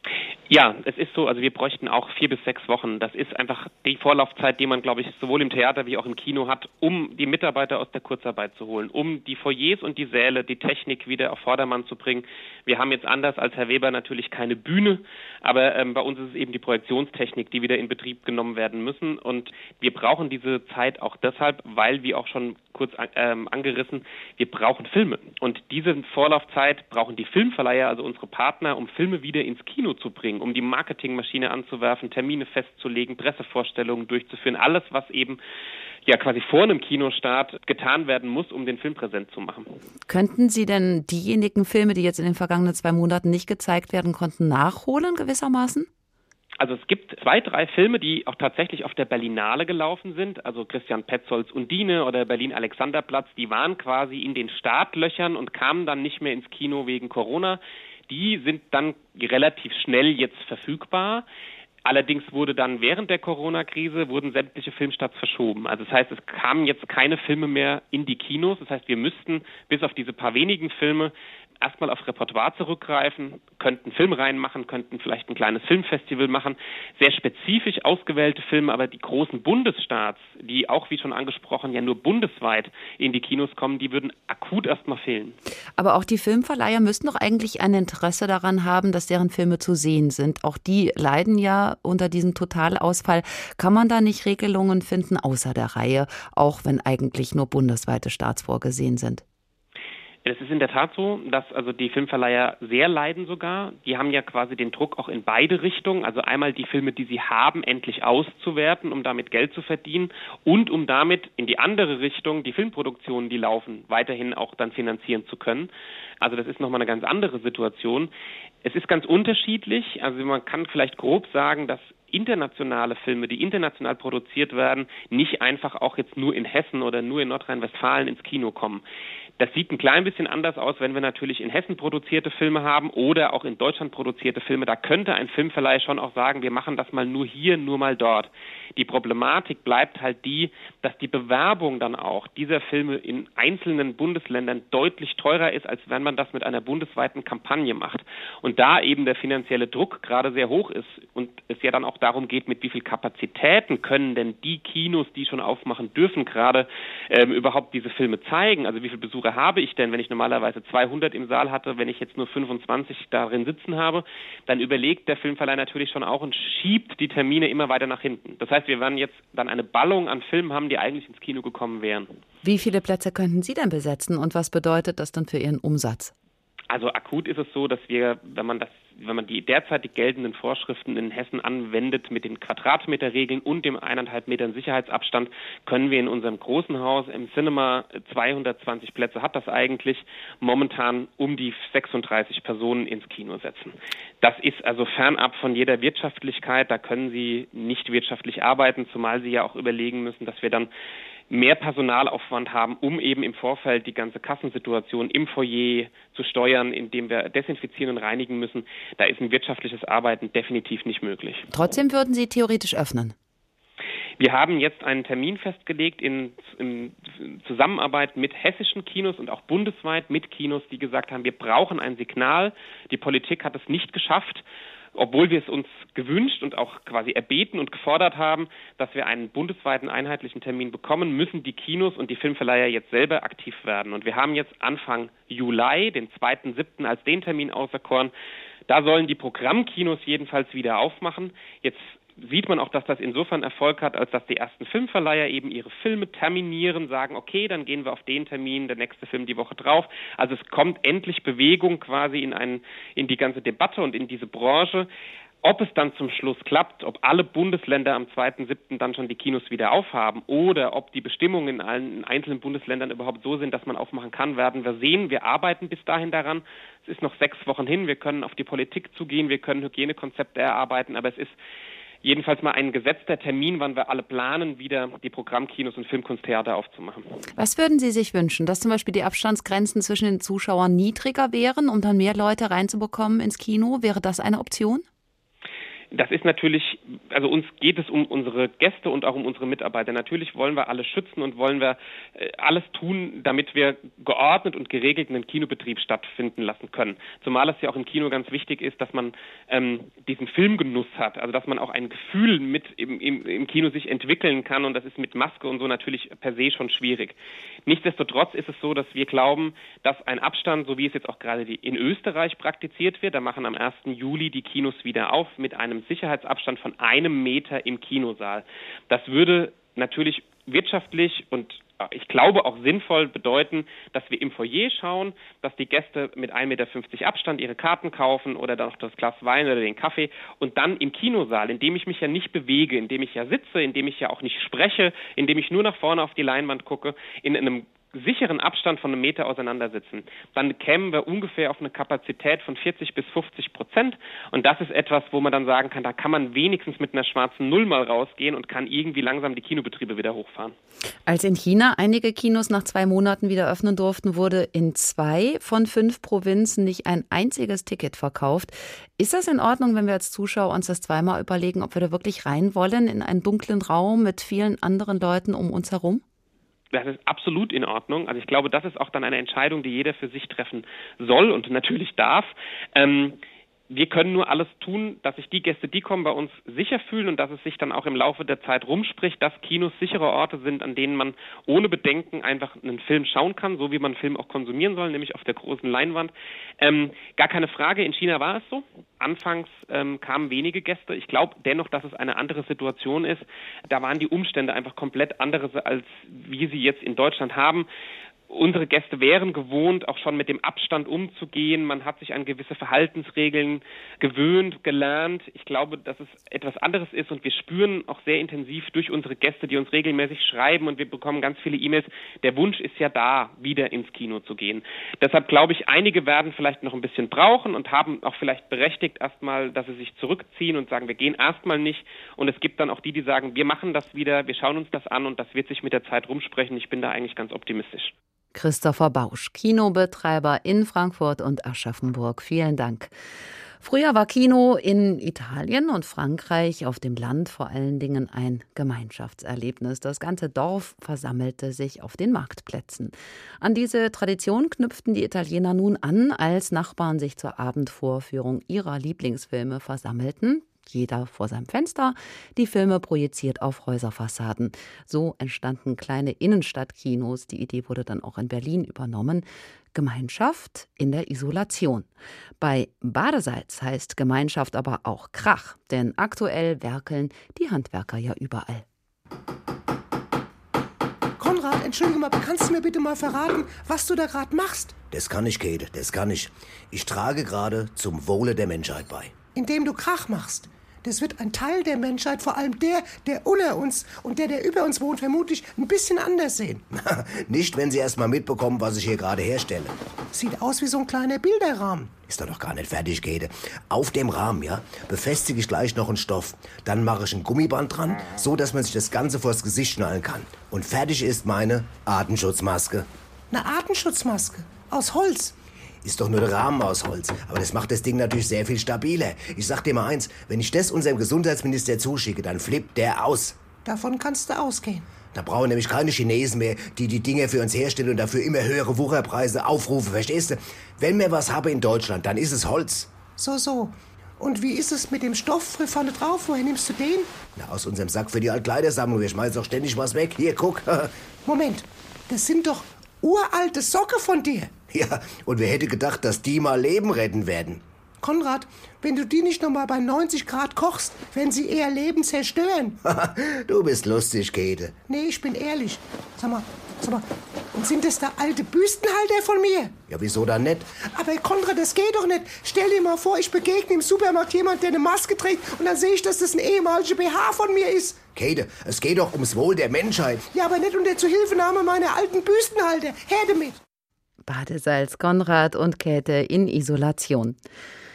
Ja, es ist so, also wir bräuchten auch vier bis sechs Wochen. Das ist einfach die Vorlaufzeit, die man, glaube ich, sowohl im Theater wie auch im Kino hat, um die Mitarbeiter aus der Kurzarbeit zu holen, um die Foyers und die Säle, die Technik wieder auf Vordermann zu bringen. Wir haben jetzt anders als Herr Weber natürlich keine Bühne, aber ähm, bei uns ist es eben die Projektionstechnik, die wieder in Betrieb genommen werden müssen. Und wir brauchen diese Zeit auch deshalb, weil, wie auch schon kurz ähm, angerissen, wir brauchen Filme. Und diese Vorlaufzeit brauchen die Filmverleiher, also unsere Partner, um Filme wieder ins Kino zu bringen, um die Marketingmaschine anzuwerfen, Termine festzulegen, Pressevorstellungen durchzuführen, alles, was eben ja quasi vor einem Kinostart getan werden muss, um den Film präsent zu machen. Könnten Sie denn diejenigen Filme, die jetzt in den vergangenen zwei Monaten nicht gezeigt werden konnten, nachholen gewissermaßen? Also es gibt zwei, drei Filme, die auch tatsächlich auf der Berlinale gelaufen sind, also Christian Petzolds Undine oder Berlin-Alexanderplatz, die waren quasi in den Startlöchern und kamen dann nicht mehr ins Kino wegen Corona. Die sind dann relativ schnell jetzt verfügbar. Allerdings wurde dann während der Corona-Krise wurden sämtliche Filmstarts verschoben. Also das heißt, es kamen jetzt keine Filme mehr in die Kinos. Das heißt, wir müssten bis auf diese paar wenigen Filme erstmal auf Repertoire zurückgreifen, könnten Filmreihen machen, könnten vielleicht ein kleines Filmfestival machen, sehr spezifisch ausgewählte Filme, aber die großen Bundesstarts, die auch, wie schon angesprochen, ja nur bundesweit in die Kinos kommen, die würden akut erstmal fehlen. Aber auch die Filmverleiher müssten doch eigentlich ein Interesse daran haben, dass deren Filme zu sehen sind. Auch die leiden ja unter diesem Totalausfall. Kann man da nicht Regelungen finden außer der Reihe, auch wenn eigentlich nur bundesweite Starts vorgesehen sind? Es ist in der Tat so, dass also die Filmverleiher sehr leiden sogar. Die haben ja quasi den Druck auch in beide Richtungen. Also einmal die Filme, die sie haben, endlich auszuwerten, um damit Geld zu verdienen und um damit in die andere Richtung die Filmproduktionen, die laufen, weiterhin auch dann finanzieren zu können. Also das ist nochmal eine ganz andere Situation. Es ist ganz unterschiedlich. Also man kann vielleicht grob sagen, dass internationale Filme, die international produziert werden, nicht einfach auch jetzt nur in Hessen oder nur in Nordrhein-Westfalen ins Kino kommen. Das sieht ein klein bisschen anders aus, wenn wir natürlich in Hessen produzierte Filme haben oder auch in Deutschland produzierte Filme. Da könnte ein Filmverleih schon auch sagen, wir machen das mal nur hier, nur mal dort. Die Problematik bleibt halt die, dass die Bewerbung dann auch dieser Filme in einzelnen Bundesländern deutlich teurer ist, als wenn man das mit einer bundesweiten Kampagne macht. Und da eben der finanzielle Druck gerade sehr hoch ist und es ja dann auch darum geht, mit wie viel Kapazitäten können denn die Kinos, die schon aufmachen dürfen, gerade ähm, überhaupt diese Filme zeigen. Also wie viele Besucher habe ich denn, wenn ich normalerweise zweihundert im Saal hatte, wenn ich jetzt nur fünfundzwanzig darin sitzen habe, dann überlegt der Filmverleih natürlich schon auch und schiebt die Termine immer weiter nach hinten. Das heißt, wir werden jetzt dann eine Ballung an Filmen haben, die eigentlich ins Kino gekommen wären. Wie viele Plätze könnten Sie denn besetzen und was bedeutet das dann für Ihren Umsatz? Also akut ist es so, dass wir, wenn man das, wenn man die derzeitig geltenden Vorschriften in Hessen anwendet mit den Quadratmeterregeln und dem eineinhalb Metern Sicherheitsabstand, können wir in unserem großen Haus im Cinema zweihundertzwanzig Plätze hat das eigentlich momentan um die sechsunddreißig Personen ins Kino setzen. Das ist also fernab von jeder Wirtschaftlichkeit. Da können Sie nicht wirtschaftlich arbeiten, zumal Sie ja auch überlegen müssen, dass wir dann mehr Personalaufwand haben, um eben im Vorfeld die ganze Kassensituation im Foyer zu steuern, indem wir desinfizieren und reinigen müssen. Da ist ein wirtschaftliches Arbeiten definitiv nicht möglich. Trotzdem würden Sie theoretisch öffnen? Wir haben jetzt einen Termin festgelegt in, in Zusammenarbeit mit hessischen Kinos und auch bundesweit mit Kinos, die gesagt haben, wir brauchen ein Signal. Die Politik hat es nicht geschafft, obwohl wir es uns gewünscht und auch quasi erbeten und gefordert haben, dass wir einen bundesweiten einheitlichen Termin bekommen, müssen die Kinos und die Filmverleiher jetzt selber aktiv werden. Und wir haben jetzt Anfang Juli, den zweiten siebten als den Termin auserkoren. Da sollen die Programmkinos jedenfalls wieder aufmachen. Jetzt sieht man auch, dass das insofern Erfolg hat, als dass die ersten Filmverleiher eben ihre Filme terminieren, sagen, okay, dann gehen wir auf den Termin, der nächste Film die Woche drauf. Also es kommt endlich Bewegung quasi in einen, in die ganze Debatte und in diese Branche. Ob es dann zum Schluss klappt, ob alle Bundesländer am zweiten siebten dann schon die Kinos wieder aufhaben oder ob die Bestimmungen in allen einzelnen Bundesländern überhaupt so sind, dass man aufmachen kann, werden wir sehen. Wir arbeiten bis dahin daran. Es ist noch sechs Wochen hin. Wir können auf die Politik zugehen, wir können Hygienekonzepte erarbeiten, aber es ist jedenfalls mal ein gesetzter Termin, wann wir alle planen, wieder die Programmkinos und Filmkunsttheater aufzumachen. Was würden Sie sich wünschen? Dass zum Beispiel die Abstandsgrenzen zwischen den Zuschauern niedriger wären, um dann mehr Leute reinzubekommen ins Kino? Wäre das eine Option? das ist natürlich, also uns geht es um unsere Gäste und auch um unsere Mitarbeiter. Natürlich wollen wir alle schützen und wollen wir äh, alles tun, damit wir geordnet und geregelt einen Kinobetrieb stattfinden lassen können. Zumal es ja auch im Kino ganz wichtig ist, dass man ähm, diesen Filmgenuss hat, also dass man auch ein Gefühl mit im, im, im Kino sich entwickeln kann, und das ist mit Maske und so natürlich per se schon schwierig. Nichtsdestotrotz ist es so, dass wir glauben, dass ein Abstand, so wie es jetzt auch gerade die, in Österreich praktiziert wird, da machen am ersten Juli die Kinos wieder auf mit einem Sicherheitsabstand von einem Meter im Kinosaal. Das würde natürlich wirtschaftlich und ich glaube auch sinnvoll bedeuten, dass wir im Foyer schauen, dass die Gäste mit ein Meter fünfzig Abstand ihre Karten kaufen oder dann noch das Glas Wein oder den Kaffee, und dann im Kinosaal, in dem ich mich ja nicht bewege, in dem ich ja sitze, in dem ich ja auch nicht spreche, in dem ich nur nach vorne auf die Leinwand gucke, in einem sicheren Abstand von einem Meter auseinandersitzen, dann kämen wir ungefähr auf eine Kapazität von vierzig bis fünfzig Prozent. Und das ist etwas, wo man dann sagen kann, da kann man wenigstens mit einer schwarzen Null mal rausgehen und kann irgendwie langsam die Kinobetriebe wieder hochfahren. Als in China einige Kinos nach zwei Monaten wieder öffnen durften, wurde in zwei von fünf Provinzen nicht ein einziges Ticket verkauft. Ist das in Ordnung, wenn wir als Zuschauer uns das zweimal überlegen, ob wir da wirklich rein wollen in einen dunklen Raum mit vielen anderen Leuten um uns herum? Das ist absolut in Ordnung. Also ich glaube, das ist auch dann eine Entscheidung, die jeder für sich treffen soll und natürlich darf. Ähm, wir können nur alles tun, dass sich die Gäste, die kommen, bei uns sicher fühlen und dass es sich dann auch im Laufe der Zeit rumspricht, dass Kinos sichere Orte sind, an denen man ohne Bedenken einfach einen Film schauen kann, so wie man einen Film auch konsumieren soll, nämlich auf der großen Leinwand. Ähm, gar keine Frage, in China war es so. Anfangs ähm, kamen wenige Gäste. Ich glaube dennoch, dass es eine andere Situation ist. Da waren die Umstände einfach komplett andere, als wir sie jetzt in Deutschland haben. Unsere Gäste wären gewohnt, auch schon mit dem Abstand umzugehen. Man hat sich an gewisse Verhaltensregeln gewöhnt, gelernt. Ich glaube, dass es etwas anderes ist, und wir spüren auch sehr intensiv durch unsere Gäste, die uns regelmäßig schreiben, und wir bekommen ganz viele E-Mails. Der Wunsch ist ja da, wieder ins Kino zu gehen. Deshalb glaube ich, einige werden vielleicht noch ein bisschen brauchen und haben auch vielleicht berechtigt erstmal, dass sie sich zurückziehen und sagen, wir gehen erstmal nicht. Und es gibt dann auch die, die sagen, wir machen das wieder, wir schauen uns das an, und das wird sich mit der Zeit rumsprechen. Ich bin da eigentlich ganz optimistisch. Christopher Bausch, Kinobetreiber in Frankfurt und Aschaffenburg. Vielen Dank. Früher war Kino in Italien und Frankreich auf dem Land vor allen Dingen ein Gemeinschaftserlebnis. Das ganze Dorf versammelte sich auf den Marktplätzen. An diese Tradition knüpften die Italiener nun an, als Nachbarn sich zur Abendvorführung ihrer Lieblingsfilme versammelten. Jeder vor seinem Fenster, die Filme projiziert auf Häuserfassaden. So entstanden kleine Innenstadtkinos. Die Idee wurde dann auch in Berlin übernommen. Gemeinschaft in der Isolation. Bei Badesalz heißt Gemeinschaft aber auch Krach, denn aktuell werkeln die Handwerker ja überall. Konrad, entschuldige mal, kannst du mir bitte mal verraten, was du da gerade machst? Das kann ich, Käthe, das kann ich. Ich trage gerade zum Wohle der Menschheit bei. Indem du Krach machst. Das wird ein Teil der Menschheit, vor allem der, der unter uns und der, der über uns wohnt, vermutlich ein bisschen anders sehen. Nicht, wenn sie erst mal mitbekommen, was ich hier gerade herstelle. Sieht aus wie so ein kleiner Bilderrahmen. Ist doch noch gar nicht fertig, Käthe. Auf dem Rahmen, ja, befestige ich gleich noch einen Stoff. Dann mache ich ein Gummiband dran, so dass man sich das Ganze vors Gesicht schnallen kann. Und fertig ist meine Atemschutzmaske. Eine Atemschutzmaske? Aus Holz? Ist doch nur der Rahmen aus Holz. Aber das macht das Ding natürlich sehr viel stabiler. Ich sag dir mal eins, wenn ich das unserem Gesundheitsminister zuschicke, dann flippt der aus. Davon kannst du ausgehen. Da brauchen nämlich keine Chinesen mehr, die die Dinge für uns herstellen und dafür immer höhere Wucherpreise aufrufen, verstehst du? Wenn wir was haben in Deutschland, dann ist es Holz. So, so. Und wie ist es mit dem Stoff vorne drauf? Woher nimmst du den? Na, aus unserem Sack für die Altkleidersammlung. Wir schmeißen doch ständig was weg. Hier, guck. Moment, das sind doch uralte Socken von dir. Ja, und wer hätte gedacht, dass die mal Leben retten werden? Konrad, wenn du die nicht noch mal bei neunzig Grad kochst, werden sie eher Leben zerstören. Du bist lustig, Käthe. Nee, ich bin ehrlich. Sag mal, sag mal, und sind das da alte Büstenhalter von mir? Ja, wieso dann nicht? Aber Konrad, das geht doch nicht. Stell dir mal vor, ich begegne im Supermarkt jemand, der eine Maske trägt, und dann sehe ich, dass das ein ehemaliger B H von mir ist. Käthe, es geht doch ums Wohl der Menschheit. Ja, aber nicht unter Zuhilfenahme meiner alten Büstenhalter. Her damit. Badesalz, Konrad und Käthe in Isolation.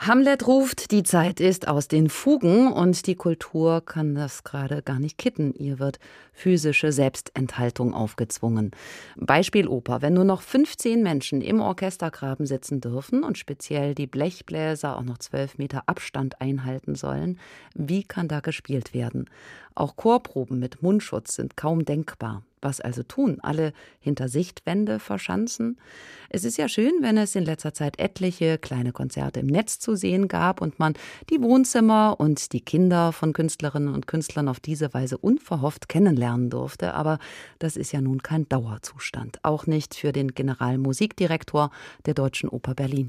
Hamlet ruft, die Zeit ist aus den Fugen und die Kultur kann das gerade gar nicht kitten. Ihr wird physische Selbstenthaltung aufgezwungen. Beispiel Oper, wenn nur noch fünfzehn Menschen im Orchestergraben sitzen dürfen und speziell die Blechbläser auch noch zwölf Meter Abstand einhalten sollen, wie kann da gespielt werden? Auch Chorproben mit Mundschutz sind kaum denkbar. Was also tun? Alle hinter Sichtwände verschanzen? Es ist ja schön, wenn es in letzter Zeit etliche kleine Konzerte im Netz zu sehen gab und man die Wohnzimmer und die Kinder von Künstlerinnen und Künstlern auf diese Weise unverhofft kennenlernen durfte. Aber das ist ja nun kein Dauerzustand. Auch nicht für den Generalmusikdirektor der Deutschen Oper Berlin.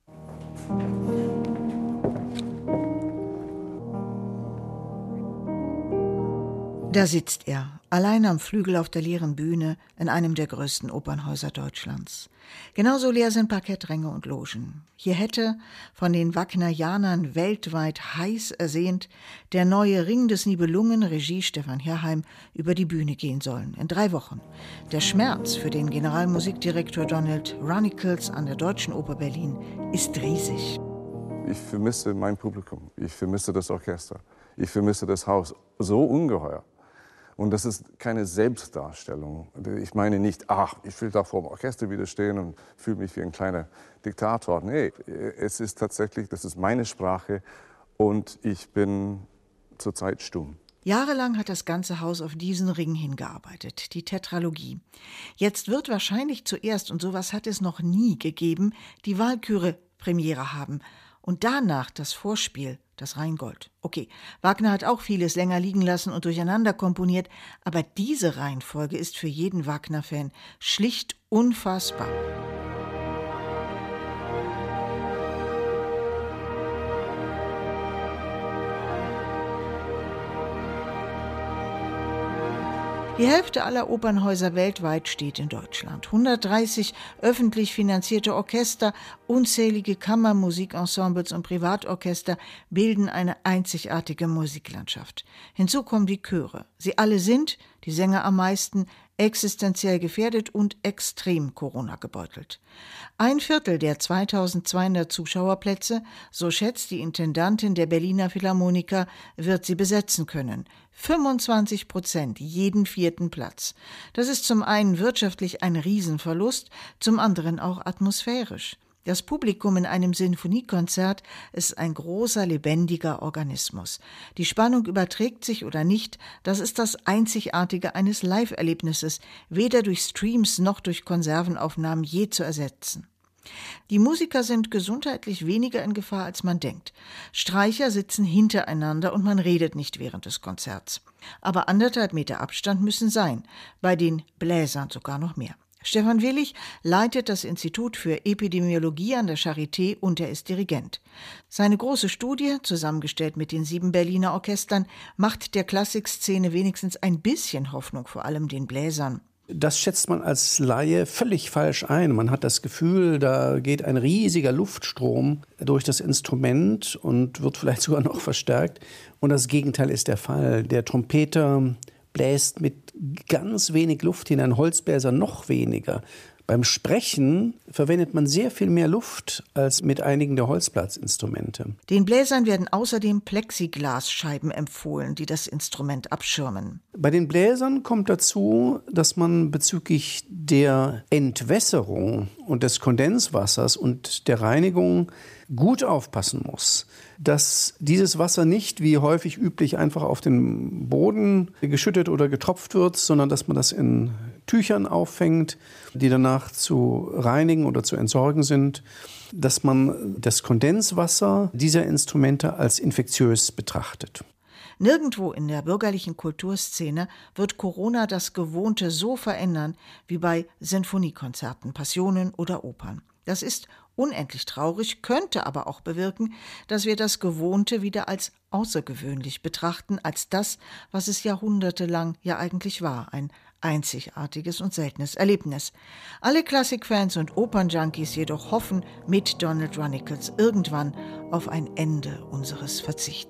Da sitzt er, allein am Flügel auf der leeren Bühne in einem der größten Opernhäuser Deutschlands. Genauso leer sind Parkettränge und Logen. Hier hätte, von den Wagnerianern weltweit heiß ersehnt, der neue Ring des Nibelungen, Regie Stefan Herrheim, über die Bühne gehen sollen, in drei Wochen. Der Schmerz für den Generalmusikdirektor Donald Runnicles an der Deutschen Oper Berlin ist riesig. Ich vermisse mein Publikum, ich vermisse das Orchester, ich vermisse das Haus so ungeheuer. Und das ist keine Selbstdarstellung. Ich meine nicht, ach, ich will da vor dem Orchester wieder stehen und fühle mich wie ein kleiner Diktator. Nee, es ist tatsächlich, das ist meine Sprache und ich bin zurzeit stumm. Jahrelang hat das ganze Haus auf diesen Ring hingearbeitet, die Tetralogie. Jetzt wird wahrscheinlich zuerst, und sowas hat es noch nie gegeben, die Walküre Premiere haben. Und danach das Vorspiel, das Rheingold. Okay, Wagner hat auch vieles länger liegen lassen und durcheinander komponiert, aber diese Reihenfolge ist für jeden Wagner-Fan schlicht unfassbar. Die Hälfte aller Opernhäuser weltweit steht in Deutschland. hundertdreißig öffentlich finanzierte Orchester, unzählige Kammermusikensembles und Privatorchester bilden eine einzigartige Musiklandschaft. Hinzu kommen die Chöre. Sie alle sind, die Sänger am meisten, existenziell gefährdet und extrem Corona gebeutelt. Ein Viertel der zweitausendzweihundert Zuschauerplätze, so schätzt die Intendantin der Berliner Philharmoniker, wird sie besetzen können. fünfundzwanzig Prozent jeden vierten Platz. Das ist zum einen wirtschaftlich ein Riesenverlust, zum anderen auch atmosphärisch. Das Publikum in einem Sinfoniekonzert ist ein großer, lebendiger Organismus. Die Spannung überträgt sich oder nicht, das ist das Einzigartige eines Live-Erlebnisses, weder durch Streams noch durch Konservenaufnahmen je zu ersetzen. Die Musiker sind gesundheitlich weniger in Gefahr, als man denkt. Streicher sitzen hintereinander und man redet nicht während des Konzerts. Aber anderthalb Meter Abstand müssen sein, bei den Bläsern sogar noch mehr. Stefan Willig leitet das Institut für Epidemiologie an der Charité und er ist Dirigent. Seine große Studie, zusammengestellt mit den sieben Berliner Orchestern, macht der Klassikszene wenigstens ein bisschen Hoffnung, vor allem den Bläsern. Das schätzt man als Laie völlig falsch ein. Man hat das Gefühl, da geht ein riesiger Luftstrom durch das Instrument und wird vielleicht sogar noch verstärkt. Und das Gegenteil ist der Fall. Der Trompeter bläst mit ganz wenig Luft hinein, Holzbläser noch weniger. Beim Sprechen verwendet man sehr viel mehr Luft als mit einigen der Holzblattinstrumente. Den Bläsern werden außerdem Plexiglasscheiben empfohlen, die das Instrument abschirmen. Bei den Bläsern kommt dazu, dass man bezüglich der Entwässerung und des Kondenswassers und der Reinigung gut aufpassen muss, dass dieses Wasser nicht wie häufig üblich einfach auf den Boden geschüttet oder getropft wird, sondern dass man das in Tüchern auffängt, die danach zu reinigen oder zu entsorgen sind, dass man das Kondenswasser dieser Instrumente als infektiös betrachtet. Nirgendwo in der bürgerlichen Kulturszene wird Corona das Gewohnte so verändern wie bei Sinfoniekonzerten, Passionen oder Opern. Das ist unendlich traurig, könnte aber auch bewirken, dass wir das Gewohnte wieder als außergewöhnlich betrachten, als das, was es jahrhundertelang ja eigentlich war, ein einzigartiges und seltenes Erlebnis. Alle Klassikfans und Opernjunkies jedoch hoffen mit Donald Runnicles irgendwann auf ein Ende unseres Verzichts.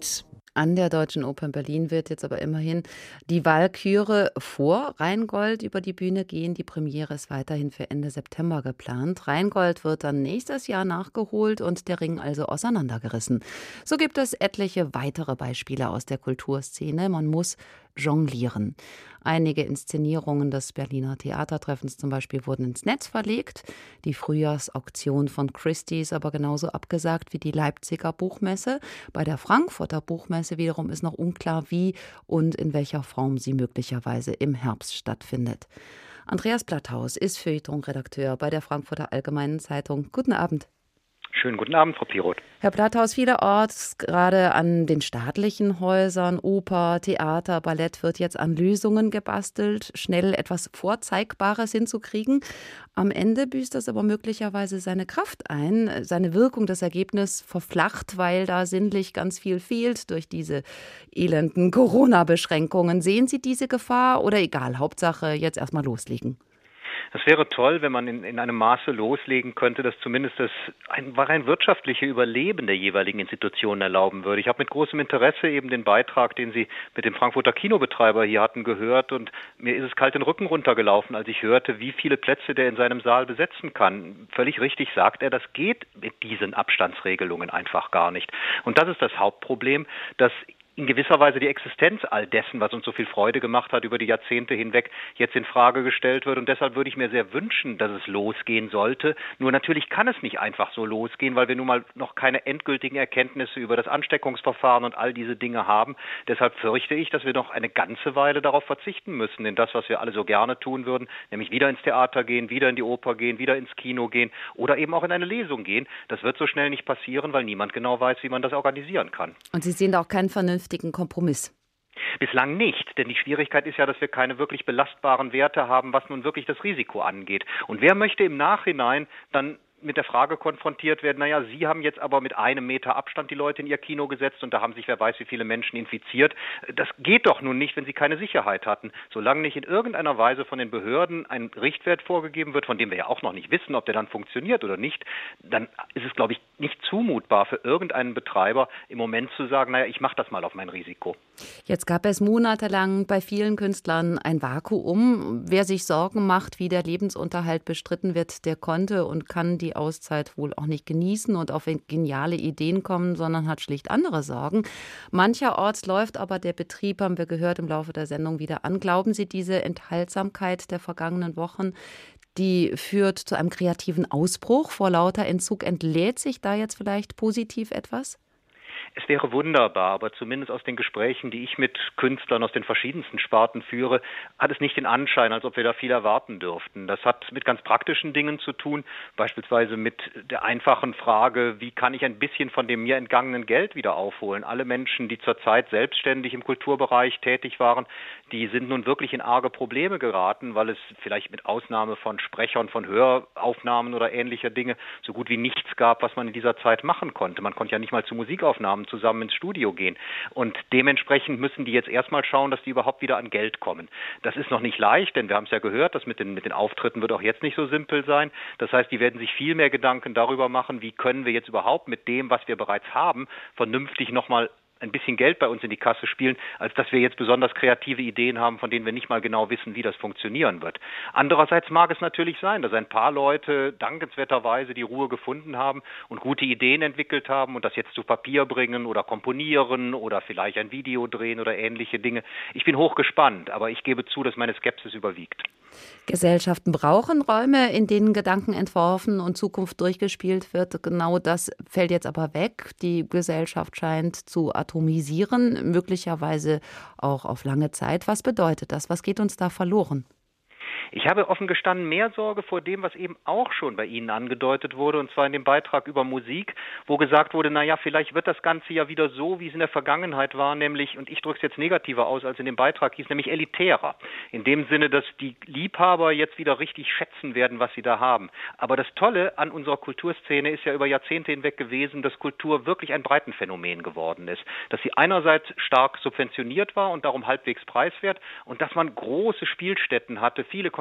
An der Deutschen Oper in Berlin wird jetzt aber immerhin die Walküre vor Rheingold über die Bühne gehen. Die Premiere ist weiterhin für Ende September geplant. Rheingold wird dann nächstes Jahr nachgeholt und der Ring also auseinandergerissen. So gibt es etliche weitere Beispiele aus der Kulturszene. Man muss jonglieren. Einige Inszenierungen des Berliner Theatertreffens zum Beispiel wurden ins Netz verlegt. Die Frühjahrsauktion von Christie ist aber genauso abgesagt wie die Leipziger Buchmesse. Bei der Frankfurter Buchmesse wiederum ist noch unklar, wie und in welcher Form sie möglicherweise im Herbst stattfindet. Andreas Blatthaus ist Feuilleton-Redakteur bei der Frankfurter Allgemeinen Zeitung. Guten Abend. Schönen guten Abend, Frau Piroth. Herr Blatthaus, vielerorts, gerade an den staatlichen Häusern, Oper, Theater, Ballett, wird jetzt an Lösungen gebastelt, schnell etwas Vorzeigbares hinzukriegen. Am Ende büßt das aber möglicherweise seine Kraft ein, seine Wirkung, das Ergebnis verflacht, weil da sinnlich ganz viel fehlt durch diese elenden Corona-Beschränkungen. Sehen Sie diese Gefahr oder egal, Hauptsache jetzt erstmal loslegen? Es wäre toll, wenn man in, in einem Maße loslegen könnte, dass zumindest das ein, rein wirtschaftliche Überleben der jeweiligen Institutionen erlauben würde. Ich habe mit großem Interesse eben den Beitrag, den Sie mit dem Frankfurter Kinobetreiber hier hatten, gehört und mir ist es kalt den Rücken runtergelaufen, als ich hörte, wie viele Plätze der in seinem Saal besetzen kann. Völlig richtig sagt er, das geht mit diesen Abstandsregelungen einfach gar nicht. Und das ist das Hauptproblem, dass in gewisser Weise die Existenz all dessen, was uns so viel Freude gemacht hat über die Jahrzehnte hinweg, jetzt in Frage gestellt wird. Und deshalb würde ich mir sehr wünschen, dass es losgehen sollte. Nur natürlich kann es nicht einfach so losgehen, weil wir nun mal noch keine endgültigen Erkenntnisse über das Ansteckungsverfahren und all diese Dinge haben. Deshalb fürchte ich, dass wir noch eine ganze Weile darauf verzichten müssen, in das, was wir alle so gerne tun würden, nämlich wieder ins Theater gehen, wieder in die Oper gehen, wieder ins Kino gehen oder eben auch in eine Lesung gehen. Das wird so schnell nicht passieren, weil niemand genau weiß, wie man das organisieren kann. Und Sie sehen da auch keinen vernünftigen Kompromiss? Bislang nicht, denn die Schwierigkeit ist ja, dass wir keine wirklich belastbaren Werte haben, was nun wirklich das Risiko angeht. Und wer möchte im Nachhinein dann mit der Frage konfrontiert werden, naja, Sie haben jetzt aber mit einem Meter Abstand die Leute in Ihr Kino gesetzt und da haben sich wer weiß wie viele Menschen infiziert. Das geht doch nun nicht, wenn Sie keine Sicherheit hatten. Solange nicht in irgendeiner Weise von den Behörden ein Richtwert vorgegeben wird, von dem wir ja auch noch nicht wissen, ob der dann funktioniert oder nicht, dann ist es, glaube ich, nicht zumutbar für irgendeinen Betreiber im Moment zu sagen, naja, ich mache das mal auf mein Risiko. Jetzt gab es monatelang bei vielen Künstlern ein Vakuum. Wer sich Sorgen macht, wie der Lebensunterhalt bestritten wird, der konnte und kann die Auszeit wohl auch nicht genießen und auf geniale Ideen kommen, sondern hat schlicht andere Sorgen. Mancherorts läuft aber der Betrieb, haben wir gehört, im Laufe der Sendung wieder an. Glauben Sie, diese Enthaltsamkeit der vergangenen Wochen, die führt zu einem kreativen Ausbruch? Vor lauter Entzug entlädt sich da jetzt vielleicht positiv etwas? Es wäre wunderbar, aber zumindest aus den Gesprächen, die ich mit Künstlern aus den verschiedensten Sparten führe, hat es nicht den Anschein, als ob wir da viel erwarten dürften. Das hat mit ganz praktischen Dingen zu tun, beispielsweise mit der einfachen Frage, wie kann ich ein bisschen von dem mir entgangenen Geld wieder aufholen? Alle Menschen, die zurzeit selbstständig im Kulturbereich tätig waren, die sind nun wirklich in arge Probleme geraten, weil es vielleicht mit Ausnahme von Sprechern, von Höraufnahmen oder ähnlicher Dinge so gut wie nichts gab, was man in dieser Zeit machen konnte. Man konnte ja nicht mal zu Musikaufnahmen zusammen ins Studio gehen. Und dementsprechend müssen die jetzt erstmal schauen, dass die überhaupt wieder an Geld kommen. Das ist noch nicht leicht, denn wir haben es ja gehört, das mit den, mit den Auftritten wird auch jetzt nicht so simpel sein. Das heißt, die werden sich viel mehr Gedanken darüber machen, wie können wir jetzt überhaupt mit dem, was wir bereits haben, vernünftig nochmal ein bisschen Geld bei uns in die Kasse spielen, als dass wir jetzt besonders kreative Ideen haben, von denen wir nicht mal genau wissen, wie das funktionieren wird. Andererseits mag es natürlich sein, dass ein paar Leute dankenswerterweise die Ruhe gefunden haben und gute Ideen entwickelt haben und das jetzt zu Papier bringen oder komponieren oder vielleicht ein Video drehen oder ähnliche Dinge. Ich bin hochgespannt, aber ich gebe zu, dass meine Skepsis überwiegt. Gesellschaften brauchen Räume, in denen Gedanken entworfen und Zukunft durchgespielt wird. Genau das fällt jetzt aber weg. Die Gesellschaft scheint zu atomisieren, möglicherweise auch auf lange Zeit. Was bedeutet das? Was geht uns da verloren? Ich habe offen gestanden mehr Sorge vor dem, was eben auch schon bei Ihnen angedeutet wurde, und zwar in dem Beitrag über Musik, wo gesagt wurde, naja, vielleicht wird das Ganze ja wieder so, wie es in der Vergangenheit war, nämlich, und ich drücke es jetzt negativer aus, als in dem Beitrag hieß, nämlich elitärer. In dem Sinne, dass die Liebhaber jetzt wieder richtig schätzen werden, was sie da haben. Aber das Tolle an unserer Kulturszene ist ja über Jahrzehnte hinweg gewesen, dass Kultur wirklich ein Breitenphänomen geworden ist. Dass sie einerseits stark subventioniert war und darum halbwegs preiswert und dass man große Spielstätten hatte, viele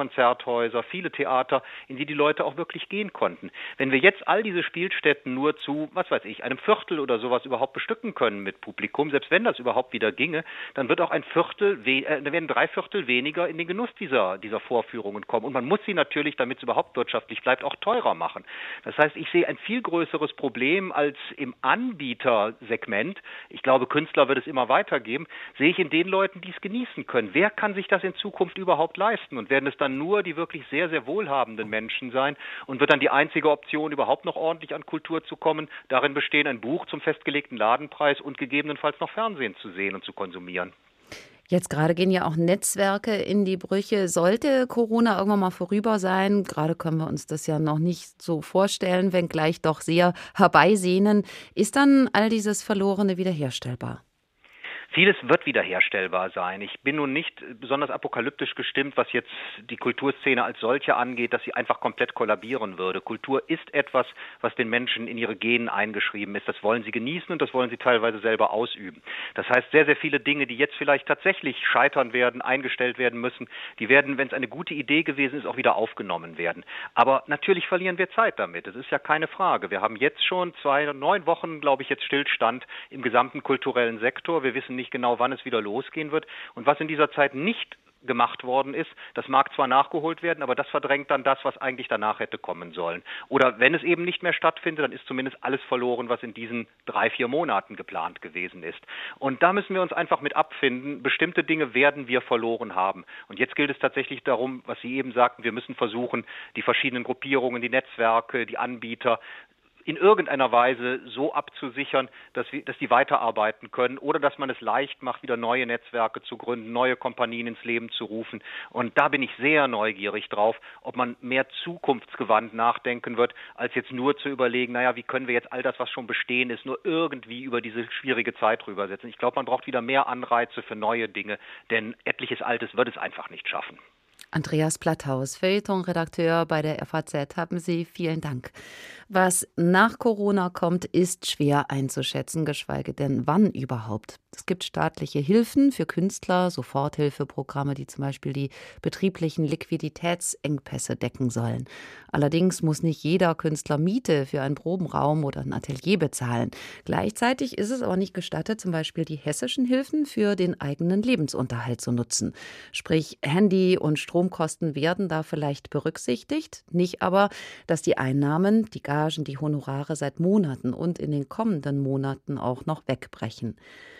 Konzerthäuser, viele Theater, in die die Leute auch wirklich gehen konnten. Wenn wir jetzt all diese Spielstätten nur zu, was weiß ich, einem Viertel oder sowas überhaupt bestücken können mit Publikum, selbst wenn das überhaupt wieder ginge, dann wird auch ein Viertel, äh, werden drei Viertel weniger in den Genuss dieser, dieser Vorführungen kommen. Und man muss sie natürlich, damit es überhaupt wirtschaftlich bleibt, auch teurer machen. Das heißt, ich sehe ein viel größeres Problem als im Anbietersegment. Ich glaube, Künstler wird es immer weitergeben, sehe ich in den Leuten, die es genießen können. Wer kann sich das in Zukunft überhaupt leisten? Und werden es dann nur die wirklich sehr, sehr wohlhabenden Menschen sein? Und wird dann die einzige Option, überhaupt noch ordentlich an Kultur zu kommen, darin bestehen, ein Buch zum festgelegten Ladenpreis und gegebenenfalls noch Fernsehen zu sehen und zu konsumieren? Jetzt gerade gehen ja auch Netzwerke in die Brüche. Sollte Corona irgendwann mal vorüber sein, gerade können wir uns das ja noch nicht so vorstellen, wenngleich doch sehr herbeisehnen, ist dann all dieses Verlorene wiederherstellbar? Vieles wird wiederherstellbar sein. Ich bin nun nicht besonders apokalyptisch gestimmt, was jetzt die Kulturszene als solche angeht, dass sie einfach komplett kollabieren würde. Kultur ist etwas, was den Menschen in ihre Genen eingeschrieben ist. Das wollen sie genießen und das wollen sie teilweise selber ausüben. Das heißt, sehr, sehr viele Dinge, die jetzt vielleicht tatsächlich scheitern werden, eingestellt werden müssen, die werden, wenn es eine gute Idee gewesen ist, auch wieder aufgenommen werden. Aber natürlich verlieren wir Zeit damit. Das ist ja keine Frage. Wir haben jetzt schon zwei, neun Wochen, glaube ich, jetzt Stillstand im gesamten kulturellen Sektor. Wir wissen nicht genau, wann es wieder losgehen wird. Und was in dieser Zeit nicht gemacht worden ist, das mag zwar nachgeholt werden, aber das verdrängt dann das, was eigentlich danach hätte kommen sollen. Oder wenn es eben nicht mehr stattfindet, dann ist zumindest alles verloren, was in diesen drei, vier Monaten geplant gewesen ist. Und da müssen wir uns einfach mit abfinden. Bestimmte Dinge werden wir verloren haben. Und jetzt gilt es tatsächlich darum, was Sie eben sagten, wir müssen versuchen, die verschiedenen Gruppierungen, die Netzwerke, die Anbieter in irgendeiner Weise so abzusichern, dass wir, dass die weiterarbeiten können oder dass man es leicht macht, wieder neue Netzwerke zu gründen, neue Kompanien ins Leben zu rufen. Und da bin ich sehr neugierig drauf, ob man mehr zukunftsgewandt nachdenken wird, als jetzt nur zu überlegen, naja, wie können wir jetzt all das, was schon bestehen ist, nur irgendwie über diese schwierige Zeit rübersetzen. Ich glaube, man braucht wieder mehr Anreize für neue Dinge, denn etliches Altes wird es einfach nicht schaffen. Andreas Platthaus, Feuilleton-Redakteur bei der F A Z, haben Sie vielen Dank. Was nach Corona kommt, ist schwer einzuschätzen, geschweige denn wann überhaupt. Es gibt staatliche Hilfen für Künstler, Soforthilfeprogramme, die zum Beispiel die betrieblichen Liquiditätsengpässe decken sollen. Allerdings muss nicht jeder Künstler Miete für einen Probenraum oder ein Atelier bezahlen. Gleichzeitig ist es aber nicht gestattet, zum Beispiel die hessischen Hilfen für den eigenen Lebensunterhalt zu nutzen. Sprich, Handy- und Stromkosten werden da vielleicht berücksichtigt, nicht aber, dass die Einnahmen, die Gagen, die Honorare seit Monaten und in den kommenden Monaten auch noch wegbrechen.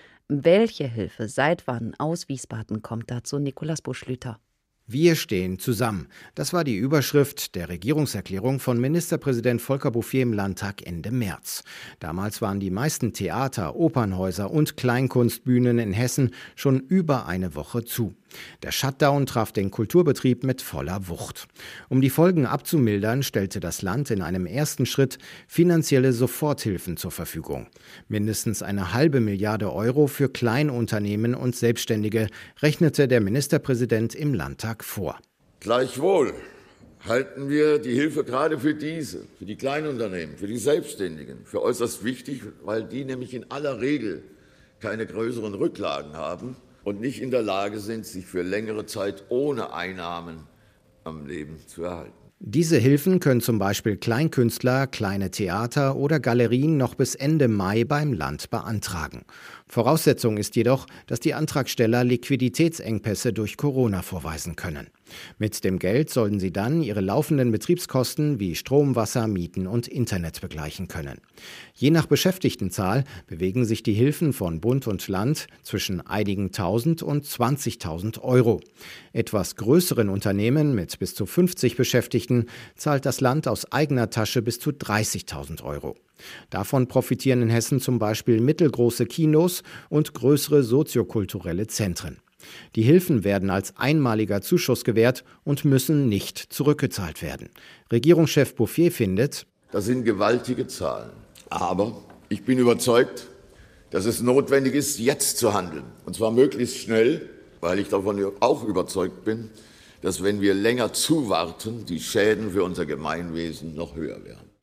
Welche Hilfe seit wann aus Wiesbaden kommt, dazu Nikolaus Buschlüter. Wir stehen zusammen. Das war die Überschrift der Regierungserklärung von Ministerpräsident Volker Bouffier im Landtag Ende März. Damals waren die meisten Theater, Opernhäuser und Kleinkunstbühnen in Hessen schon über eine Woche zu. Der Shutdown traf den Kulturbetrieb mit voller Wucht. Um die Folgen abzumildern, stellte das Land in einem ersten Schritt finanzielle Soforthilfen zur Verfügung. Mindestens eine halbe Milliarde Euro für Kleinunternehmen und Selbstständige rechnete der Ministerpräsident im Landtag vor. Gleichwohl halten wir die Hilfe gerade für diese, für die Kleinunternehmen, für die Selbstständigen, für äußerst wichtig, weil die nämlich in aller Regel keine größeren Rücklagen haben und nicht in der Lage sind, sich für längere Zeit ohne Einnahmen am Leben zu erhalten. Diese Hilfen können zum Beispiel Kleinkünstler, kleine Theater oder Galerien noch bis Ende Mai beim Land beantragen. Voraussetzung ist jedoch, dass die Antragsteller Liquiditätsengpässe durch Corona vorweisen können. Mit dem Geld sollen sie dann ihre laufenden Betriebskosten wie Strom, Wasser, Mieten und Internet begleichen können. Je nach Beschäftigtenzahl bewegen sich die Hilfen von Bund und Land zwischen einigen tausend und zwanzigtausend Euro. Etwas größeren Unternehmen mit bis zu fünfzig Beschäftigten zahlt das Land aus eigener Tasche bis zu dreißigtausend Euro. Davon profitieren in Hessen zum Beispiel mittelgroße Kinos und größere soziokulturelle Zentren. Die Hilfen werden als einmaliger Zuschuss gewährt und müssen nicht zurückgezahlt werden. Regierungschef Bouffier findet: Das sind gewaltige Zahlen. Aber ich bin überzeugt, dass es notwendig ist, jetzt zu handeln. Und zwar möglichst schnell, weil ich davon auch überzeugt bin, dass wenn wir länger zuwarten, die Schäden für unser Gemeinwesen noch höher werden.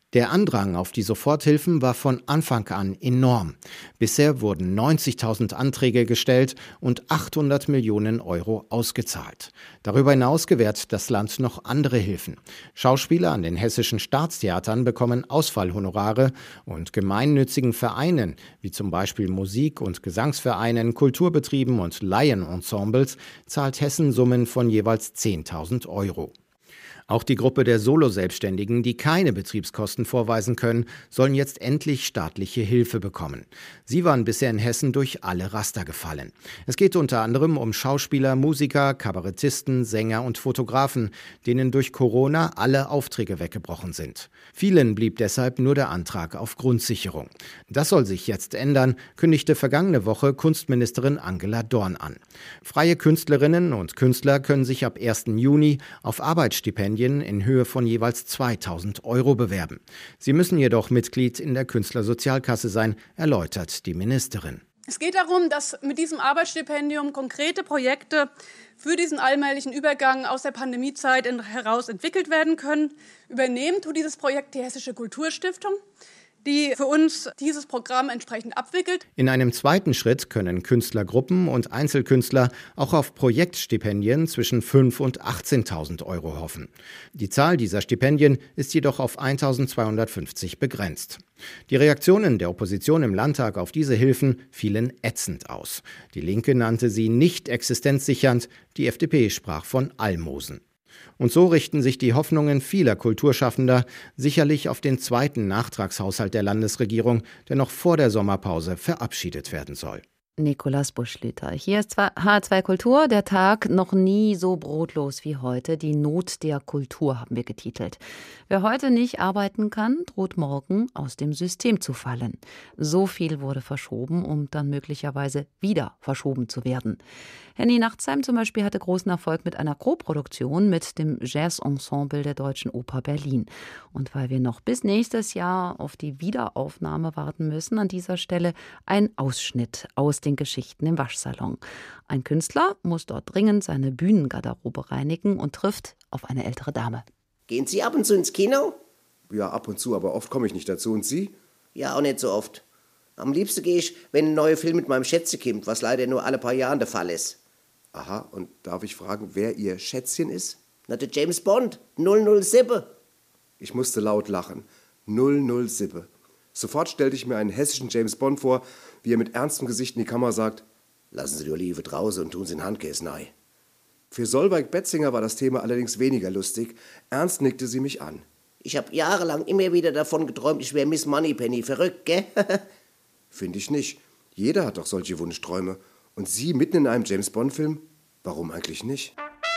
Der Andrang auf die Soforthilfen war von Anfang an enorm. Bisher wurden neunzigtausend Anträge gestellt und achthundert Millionen Euro ausgezahlt. Darüber hinaus gewährt das Land noch andere Hilfen. Schauspieler an den hessischen Staatstheatern bekommen Ausfallhonorare und gemeinnützigen Vereinen, wie zum Beispiel Musik- und Gesangsvereinen, Kulturbetrieben und Laienensembles, zahlt Hessen Summen von jeweils zehntausend Euro. Auch die Gruppe der Solo-Selbstständigen, die keine Betriebskosten vorweisen können, sollen jetzt endlich staatliche Hilfe bekommen. Sie waren bisher in Hessen durch alle Raster gefallen. Es geht unter anderem um Schauspieler, Musiker, Kabarettisten, Sänger und Fotografen, denen durch Corona alle Aufträge weggebrochen sind. Vielen blieb deshalb nur der Antrag auf Grundsicherung. Das soll sich jetzt ändern, kündigte vergangene Woche Kunstministerin Angela Dorn an. Freie Künstlerinnen und Künstler können sich ab ersten Juni auf Arbeitsstipendien in Höhe von jeweils zweitausend Euro bewerben. Sie müssen jedoch Mitglied in der Künstlersozialkasse sein, erläutert die Ministerin. Es geht darum, dass mit diesem Arbeitsstipendium konkrete Projekte für diesen allmählichen Übergang aus der Pandemiezeit heraus entwickelt werden können. Übernehmen tut dieses Projekt die Hessische Kulturstiftung, die für uns dieses Programm entsprechend abwickelt. In einem zweiten Schritt können Künstlergruppen und Einzelkünstler auch auf Projektstipendien zwischen fünftausend und achtzehntausend Euro hoffen. Die Zahl dieser Stipendien ist jedoch auf eintausendzweihundertfünfzig begrenzt. Die Reaktionen der Opposition im Landtag auf diese Hilfen fielen ätzend aus. Die Linke nannte sie nicht existenzsichernd, die F D P sprach von Almosen. Und so richten sich die Hoffnungen vieler Kulturschaffender sicherlich auf den zweiten Nachtragshaushalt der Landesregierung, der noch vor der Sommerpause verabschiedet werden soll. Nikolaus Buschlüter. Hier ist H R zwei Kultur, der Tag noch nie so brotlos wie heute. Die Not der Kultur haben wir getitelt. Wer heute nicht arbeiten kann, droht morgen aus dem System zu fallen. So viel wurde verschoben, um dann möglicherweise wieder verschoben zu werden. Henny Nachtsheim zum Beispiel hatte großen Erfolg mit einer Co-Produktion mit dem Jazz-Ensemble der Deutschen Oper Berlin. Und weil wir noch bis nächstes Jahr auf die Wiederaufnahme warten müssen, an dieser Stelle ein Ausschnitt aus den Geschichten im Waschsalon. Ein Künstler muss dort dringend seine Bühnengarderobe reinigen und trifft auf eine ältere Dame. Gehen Sie ab und zu ins Kino? Ja, ab und zu, aber oft komme ich nicht dazu. Und Sie? Ja, auch nicht so oft. Am liebsten gehe ich, wenn ein neuer Film mit meinem Schätzchen kommt, was leider nur alle paar Jahre der Fall ist. Aha, und darf ich fragen, wer Ihr Schätzchen ist? Na, der James Bond, null null sieben. Ich musste laut lachen. null null sieben. Sofort stellte ich mir einen hessischen James Bond vor, wie er mit ernstem Gesicht in die Kamera sagt: Lassen Sie die Olive draußen und tun Sie in Handkäse rein. Für Solveig Betzinger war das Thema allerdings weniger lustig. Ernst nickte sie mich an. Ich habe jahrelang immer wieder davon geträumt, ich wäre Miss Moneypenny. Verrückt, gell? Finde ich nicht. Jeder hat doch solche Wunschträume. Und Sie mitten in einem James-Bond-Film? Warum eigentlich nicht?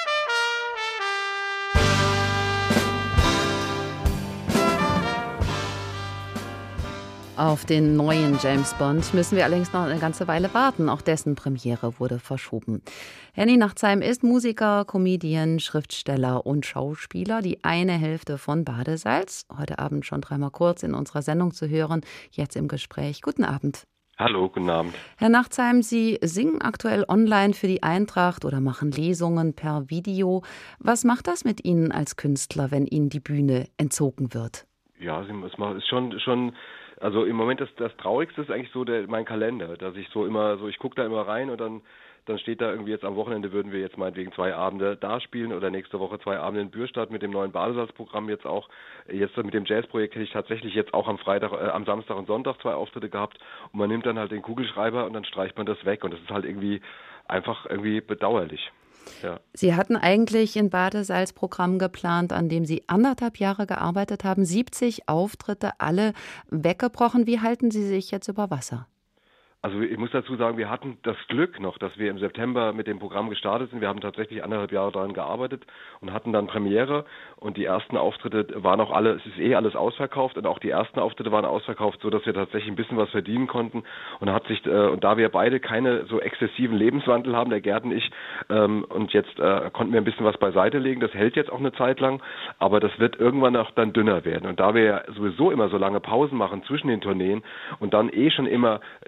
Auf den neuen James Bond müssen wir allerdings noch eine ganze Weile warten. Auch dessen Premiere wurde verschoben. Henny Nachtsheim ist Musiker, Comedian, Schriftsteller und Schauspieler. Die eine Hälfte von Badesalz. Heute Abend schon dreimal kurz in unserer Sendung zu hören. Jetzt im Gespräch. Guten Abend. Hallo, guten Abend. Herr Nachtsheim, Sie singen aktuell online für die Eintracht oder machen Lesungen per Video. Was macht das mit Ihnen als Künstler, wenn Ihnen die Bühne entzogen wird? Ja, es ist schon, schon, also im Moment ist das Traurigste ist eigentlich so der, mein Kalender, dass ich so immer, so ich gucke da immer rein und dann dann steht da irgendwie jetzt am Wochenende würden wir jetzt meinetwegen zwei Abende da spielen oder nächste Woche zwei Abende in Bürstadt mit dem neuen Badesalzprogramm jetzt auch. Jetzt mit dem Jazzprojekt hätte ich tatsächlich jetzt auch am Freitag, äh, am Samstag und Sonntag zwei Auftritte gehabt und man nimmt dann halt den Kugelschreiber und dann streicht man das weg und das ist halt irgendwie einfach irgendwie bedauerlich. Ja. Sie hatten eigentlich ein Badesalzprogramm geplant, an dem Sie anderthalb Jahre gearbeitet haben, siebzig Auftritte, alle weggebrochen. Wie halten Sie sich jetzt über Wasser? Also ich muss dazu sagen, wir hatten das Glück noch, dass wir im September mit dem Programm gestartet sind. Wir haben tatsächlich anderthalb Jahre daran gearbeitet und hatten dann Premiere und die ersten Auftritte waren auch alle, es ist eh alles ausverkauft und auch die ersten Auftritte waren ausverkauft, so dass wir tatsächlich ein bisschen was verdienen konnten und hat sich äh, und da wir beide keine so exzessiven Lebenswandel haben, der Gerd und ich, ähm, und jetzt äh, konnten wir ein bisschen was beiseite legen. Das hält jetzt auch eine Zeit lang, aber das wird irgendwann auch dann dünner werden und da wir ja sowieso immer so lange Pausen machen zwischen den Tourneen und dann eh schon immer den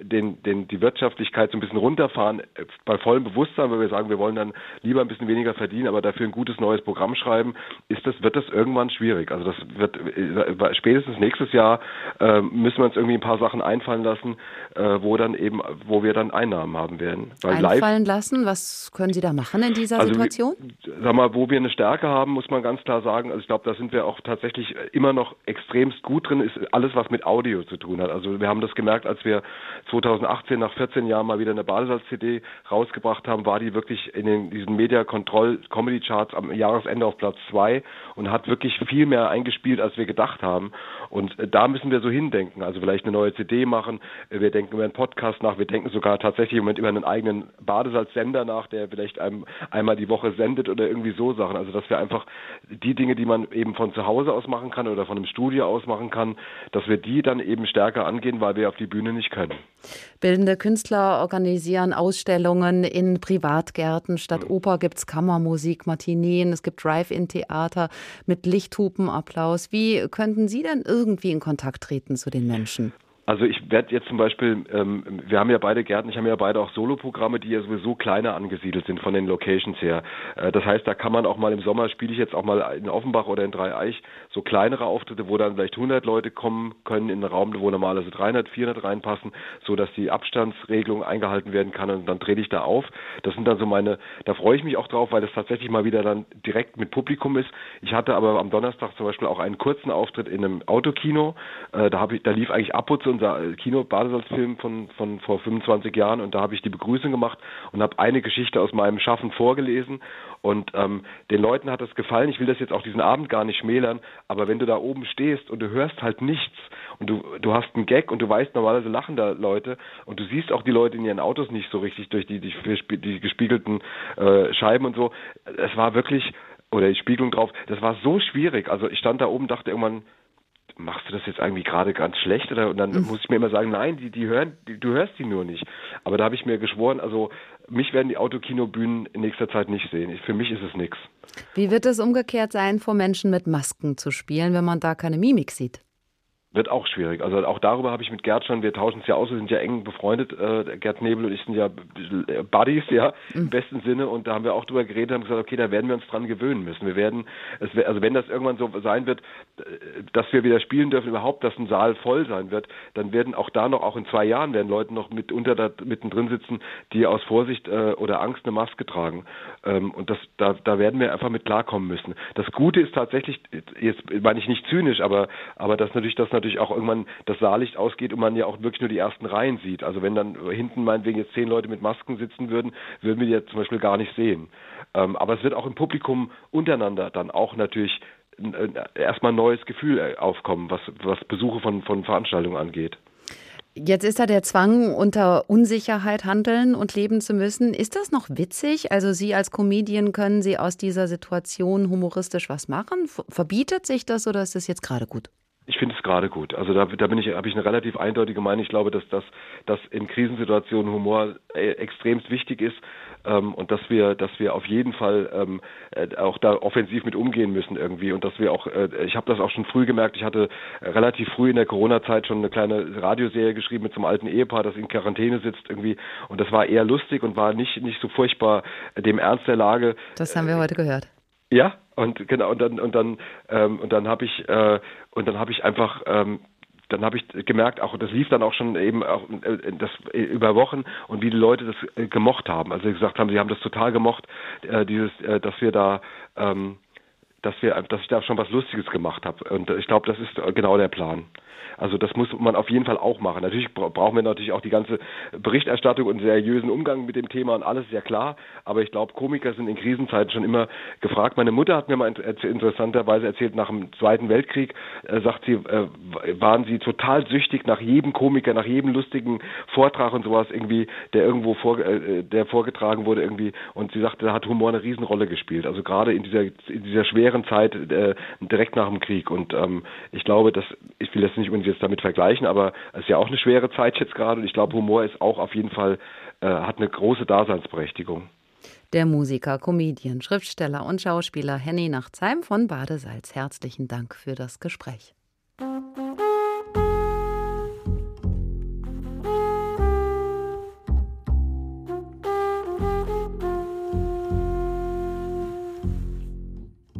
den, die Wirtschaftlichkeit so ein bisschen runterfahren, äh, bei vollem Bewusstsein, weil wir sagen, wir wollen dann lieber ein bisschen weniger verdienen, aber dafür ein gutes neues Programm schreiben, ist das, wird das irgendwann schwierig. Also das wird äh, spätestens nächstes Jahr äh, müssen wir uns irgendwie ein paar Sachen einfallen lassen, äh, wo dann eben, wo wir dann Einnahmen haben werden. Weil Einfallen live, lassen? Was können Sie da machen in dieser also, Situation? Sag mal, wo wir eine Stärke haben, muss man ganz klar sagen. Also ich glaube, da sind wir auch tatsächlich immer noch extremst gut drin, ist alles, was mit Audio zu tun hat. Also wir haben das gemerkt, als wir zwanzig achtzehn nach vierzehn Jahren mal wieder eine Badesalz-C D rausgebracht haben, war die wirklich in den, diesen Media-Control-Comedy-Charts am Jahresende auf Platz zwei und hat wirklich viel mehr eingespielt, als wir gedacht haben. Und äh, da müssen wir so hindenken. Also vielleicht eine neue C D machen, wir denken über einen Podcast nach, wir denken sogar tatsächlich im Moment über einen eigenen Badesalz-Sender nach, der vielleicht einem einmal die Woche sendet oder irgendwie so Sachen. Also dass wir einfach die Dinge, die man eben von zu Hause aus machen kann oder von einem Studio aus machen kann, dass wir die dann eben stärker angehen, weil wir auf die Bühne nicht können. Bildende Künstler organisieren Ausstellungen in Privatgärten. Statt Oper gibt es Kammermusik, Matineen, es gibt Drive-In-Theater mit Lichthupenapplaus. Wie könnten Sie denn irgendwie in Kontakt treten zu den Menschen? Also ich werde jetzt zum Beispiel, ähm, wir haben ja beide Gärten, ich habe ja beide auch Soloprogramme, die ja sowieso kleiner angesiedelt sind von den Locations her. Äh, das heißt, da kann man auch mal im Sommer, spiele ich jetzt auch mal in Offenbach oder in Dreieich, so kleinere Auftritte, wo dann vielleicht hundert Leute kommen können in einen Raum, wo normalerweise dreihundert, vierhundert reinpassen, so dass die Abstandsregelung eingehalten werden kann und dann trete ich da auf. Das sind dann so meine, da freue ich mich auch drauf, weil das tatsächlich mal wieder dann direkt mit Publikum ist. Ich hatte aber am Donnerstag zum Beispiel auch einen kurzen Auftritt in einem Autokino, äh, da, hab ich, da lief eigentlich ab und zu unser Kino-Badesalzfilm von, von vor fünfundzwanzig Jahren und da habe ich die Begrüßung gemacht und habe eine Geschichte aus meinem Schaffen vorgelesen und ähm, den Leuten hat das gefallen. Ich will das jetzt auch diesen Abend gar nicht schmälern, aber wenn du da oben stehst und du hörst halt nichts und du, du hast einen Gag und du weißt, normalerweise lachen da Leute und du siehst auch die Leute in ihren Autos nicht so richtig durch die, die, die gespiegelten äh, Scheiben und so. Es war wirklich, oder die Spiegelung drauf, das war so schwierig. Also ich stand da oben, dachte irgendwann, machst du das jetzt irgendwie gerade ganz schlecht? Oder und dann mhm. muss ich mir immer sagen, nein, die, die hören, die, du hörst die nur nicht. Aber da habe ich mir geschworen, also mich werden die Autokinobühnen in nächster Zeit nicht sehen. Ich, für mich ist es nichts. Wie wird es umgekehrt sein, vor Menschen mit Masken zu spielen, wenn man da keine Mimik sieht? Wird auch schwierig. Also auch darüber habe ich mit Gerd schon, wir tauschen es ja aus, wir sind ja eng befreundet, äh, Gerd Nebel und ich sind ja Buddies, ja, mhm. im besten Sinne und da haben wir auch drüber geredet und haben gesagt, okay, da werden wir uns dran gewöhnen müssen. Wir werden, es, also wenn das irgendwann so sein wird, dass wir wieder spielen dürfen, überhaupt, dass ein Saal voll sein wird, dann werden auch da noch, auch in zwei Jahren werden Leute noch mitunter da mittendrin sitzen, die aus Vorsicht äh, oder Angst eine Maske tragen. Ähm, und das, da, da werden wir einfach mit klarkommen müssen. Das Gute ist tatsächlich, jetzt meine ich nicht zynisch, aber, aber dass natürlich das natürlich auch irgendwann das Saallicht ausgeht und man ja auch wirklich nur die ersten Reihen sieht. Also wenn dann hinten meinetwegen jetzt zehn Leute mit Masken sitzen würden, würden wir die jetzt zum Beispiel gar nicht sehen. Ähm, aber es wird auch im Publikum untereinander dann auch natürlich erstmal ein neues Gefühl aufkommen, was, was Besuche von, von Veranstaltungen angeht. Jetzt ist da der Zwang, unter Unsicherheit handeln und leben zu müssen. Ist das noch witzig? Also Sie als Comedian, können Sie aus dieser Situation humoristisch was machen? Verbietet sich das oder ist das jetzt gerade gut? Ich finde es gerade gut. Also da, da bin ich, habe ich eine relativ eindeutige Meinung. Ich glaube, dass das, dass in Krisensituationen Humor äh, extremst wichtig ist ähm, und dass wir, dass wir auf jeden Fall ähm, äh, auch da offensiv mit umgehen müssen irgendwie und dass wir auch, äh, ich habe das auch schon früh gemerkt. Ich hatte relativ früh in der Corona-Zeit schon eine kleine Radioserie geschrieben mit so einem alten Ehepaar, das in Quarantäne sitzt irgendwie und das war eher lustig und war nicht nicht so furchtbar dem Ernst der Lage. Das haben wir äh, heute gehört. Ja, und genau und dann und dann ähm, und dann habe ich äh, und dann habe ich einfach ähm, dann habe ich gemerkt, auch das lief dann auch schon eben auch äh, das äh, über Wochen und wie die Leute das äh, gemocht haben. Also gesagt haben, sie haben das total gemocht, äh, dieses, äh, dass wir da, ähm, dass wir, dass ich da schon was Lustiges gemacht habe. Und ich glaube, das ist genau der Plan. Also das muss man auf jeden Fall auch machen. Natürlich brauchen wir natürlich auch die ganze Berichterstattung und seriösen Umgang mit dem Thema und alles, ist ja klar. Aber ich glaube, Komiker sind in Krisenzeiten schon immer gefragt. Meine Mutter hat mir mal interessanterweise erzählt, nach dem Zweiten Weltkrieg, äh, sagt sie, äh, waren sie total süchtig nach jedem Komiker, nach jedem lustigen Vortrag und sowas irgendwie, der irgendwo vor, äh, der vorgetragen wurde irgendwie. Und sie sagte, da hat Humor eine Riesenrolle gespielt. Also gerade in dieser, in dieser schweren Zeit äh, direkt nach dem Krieg. Und ähm, ich glaube, dass, ich will das nicht jetzt damit vergleichen, aber es ist ja auch eine schwere Zeit jetzt gerade und ich glaube, Humor ist auch auf jeden Fall, äh, hat eine große Daseinsberechtigung. Der Musiker, Comedian, Schriftsteller und Schauspieler Henny Nachtsheim von Badesalz. Herzlichen Dank für das Gespräch.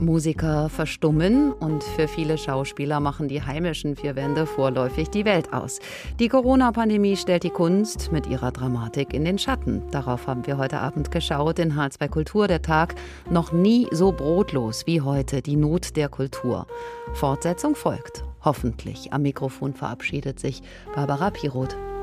Musiker verstummen und für viele Schauspieler machen die heimischen vier Wände vorläufig die Welt aus. Die Corona-Pandemie stellt die Kunst mit ihrer Dramatik in den Schatten. Darauf haben wir heute Abend geschaut in H zwei Kultur, der Tag. Noch nie so brotlos wie heute, die Not der Kultur. Fortsetzung folgt, hoffentlich. Am Mikrofon verabschiedet sich Barbara Piroth.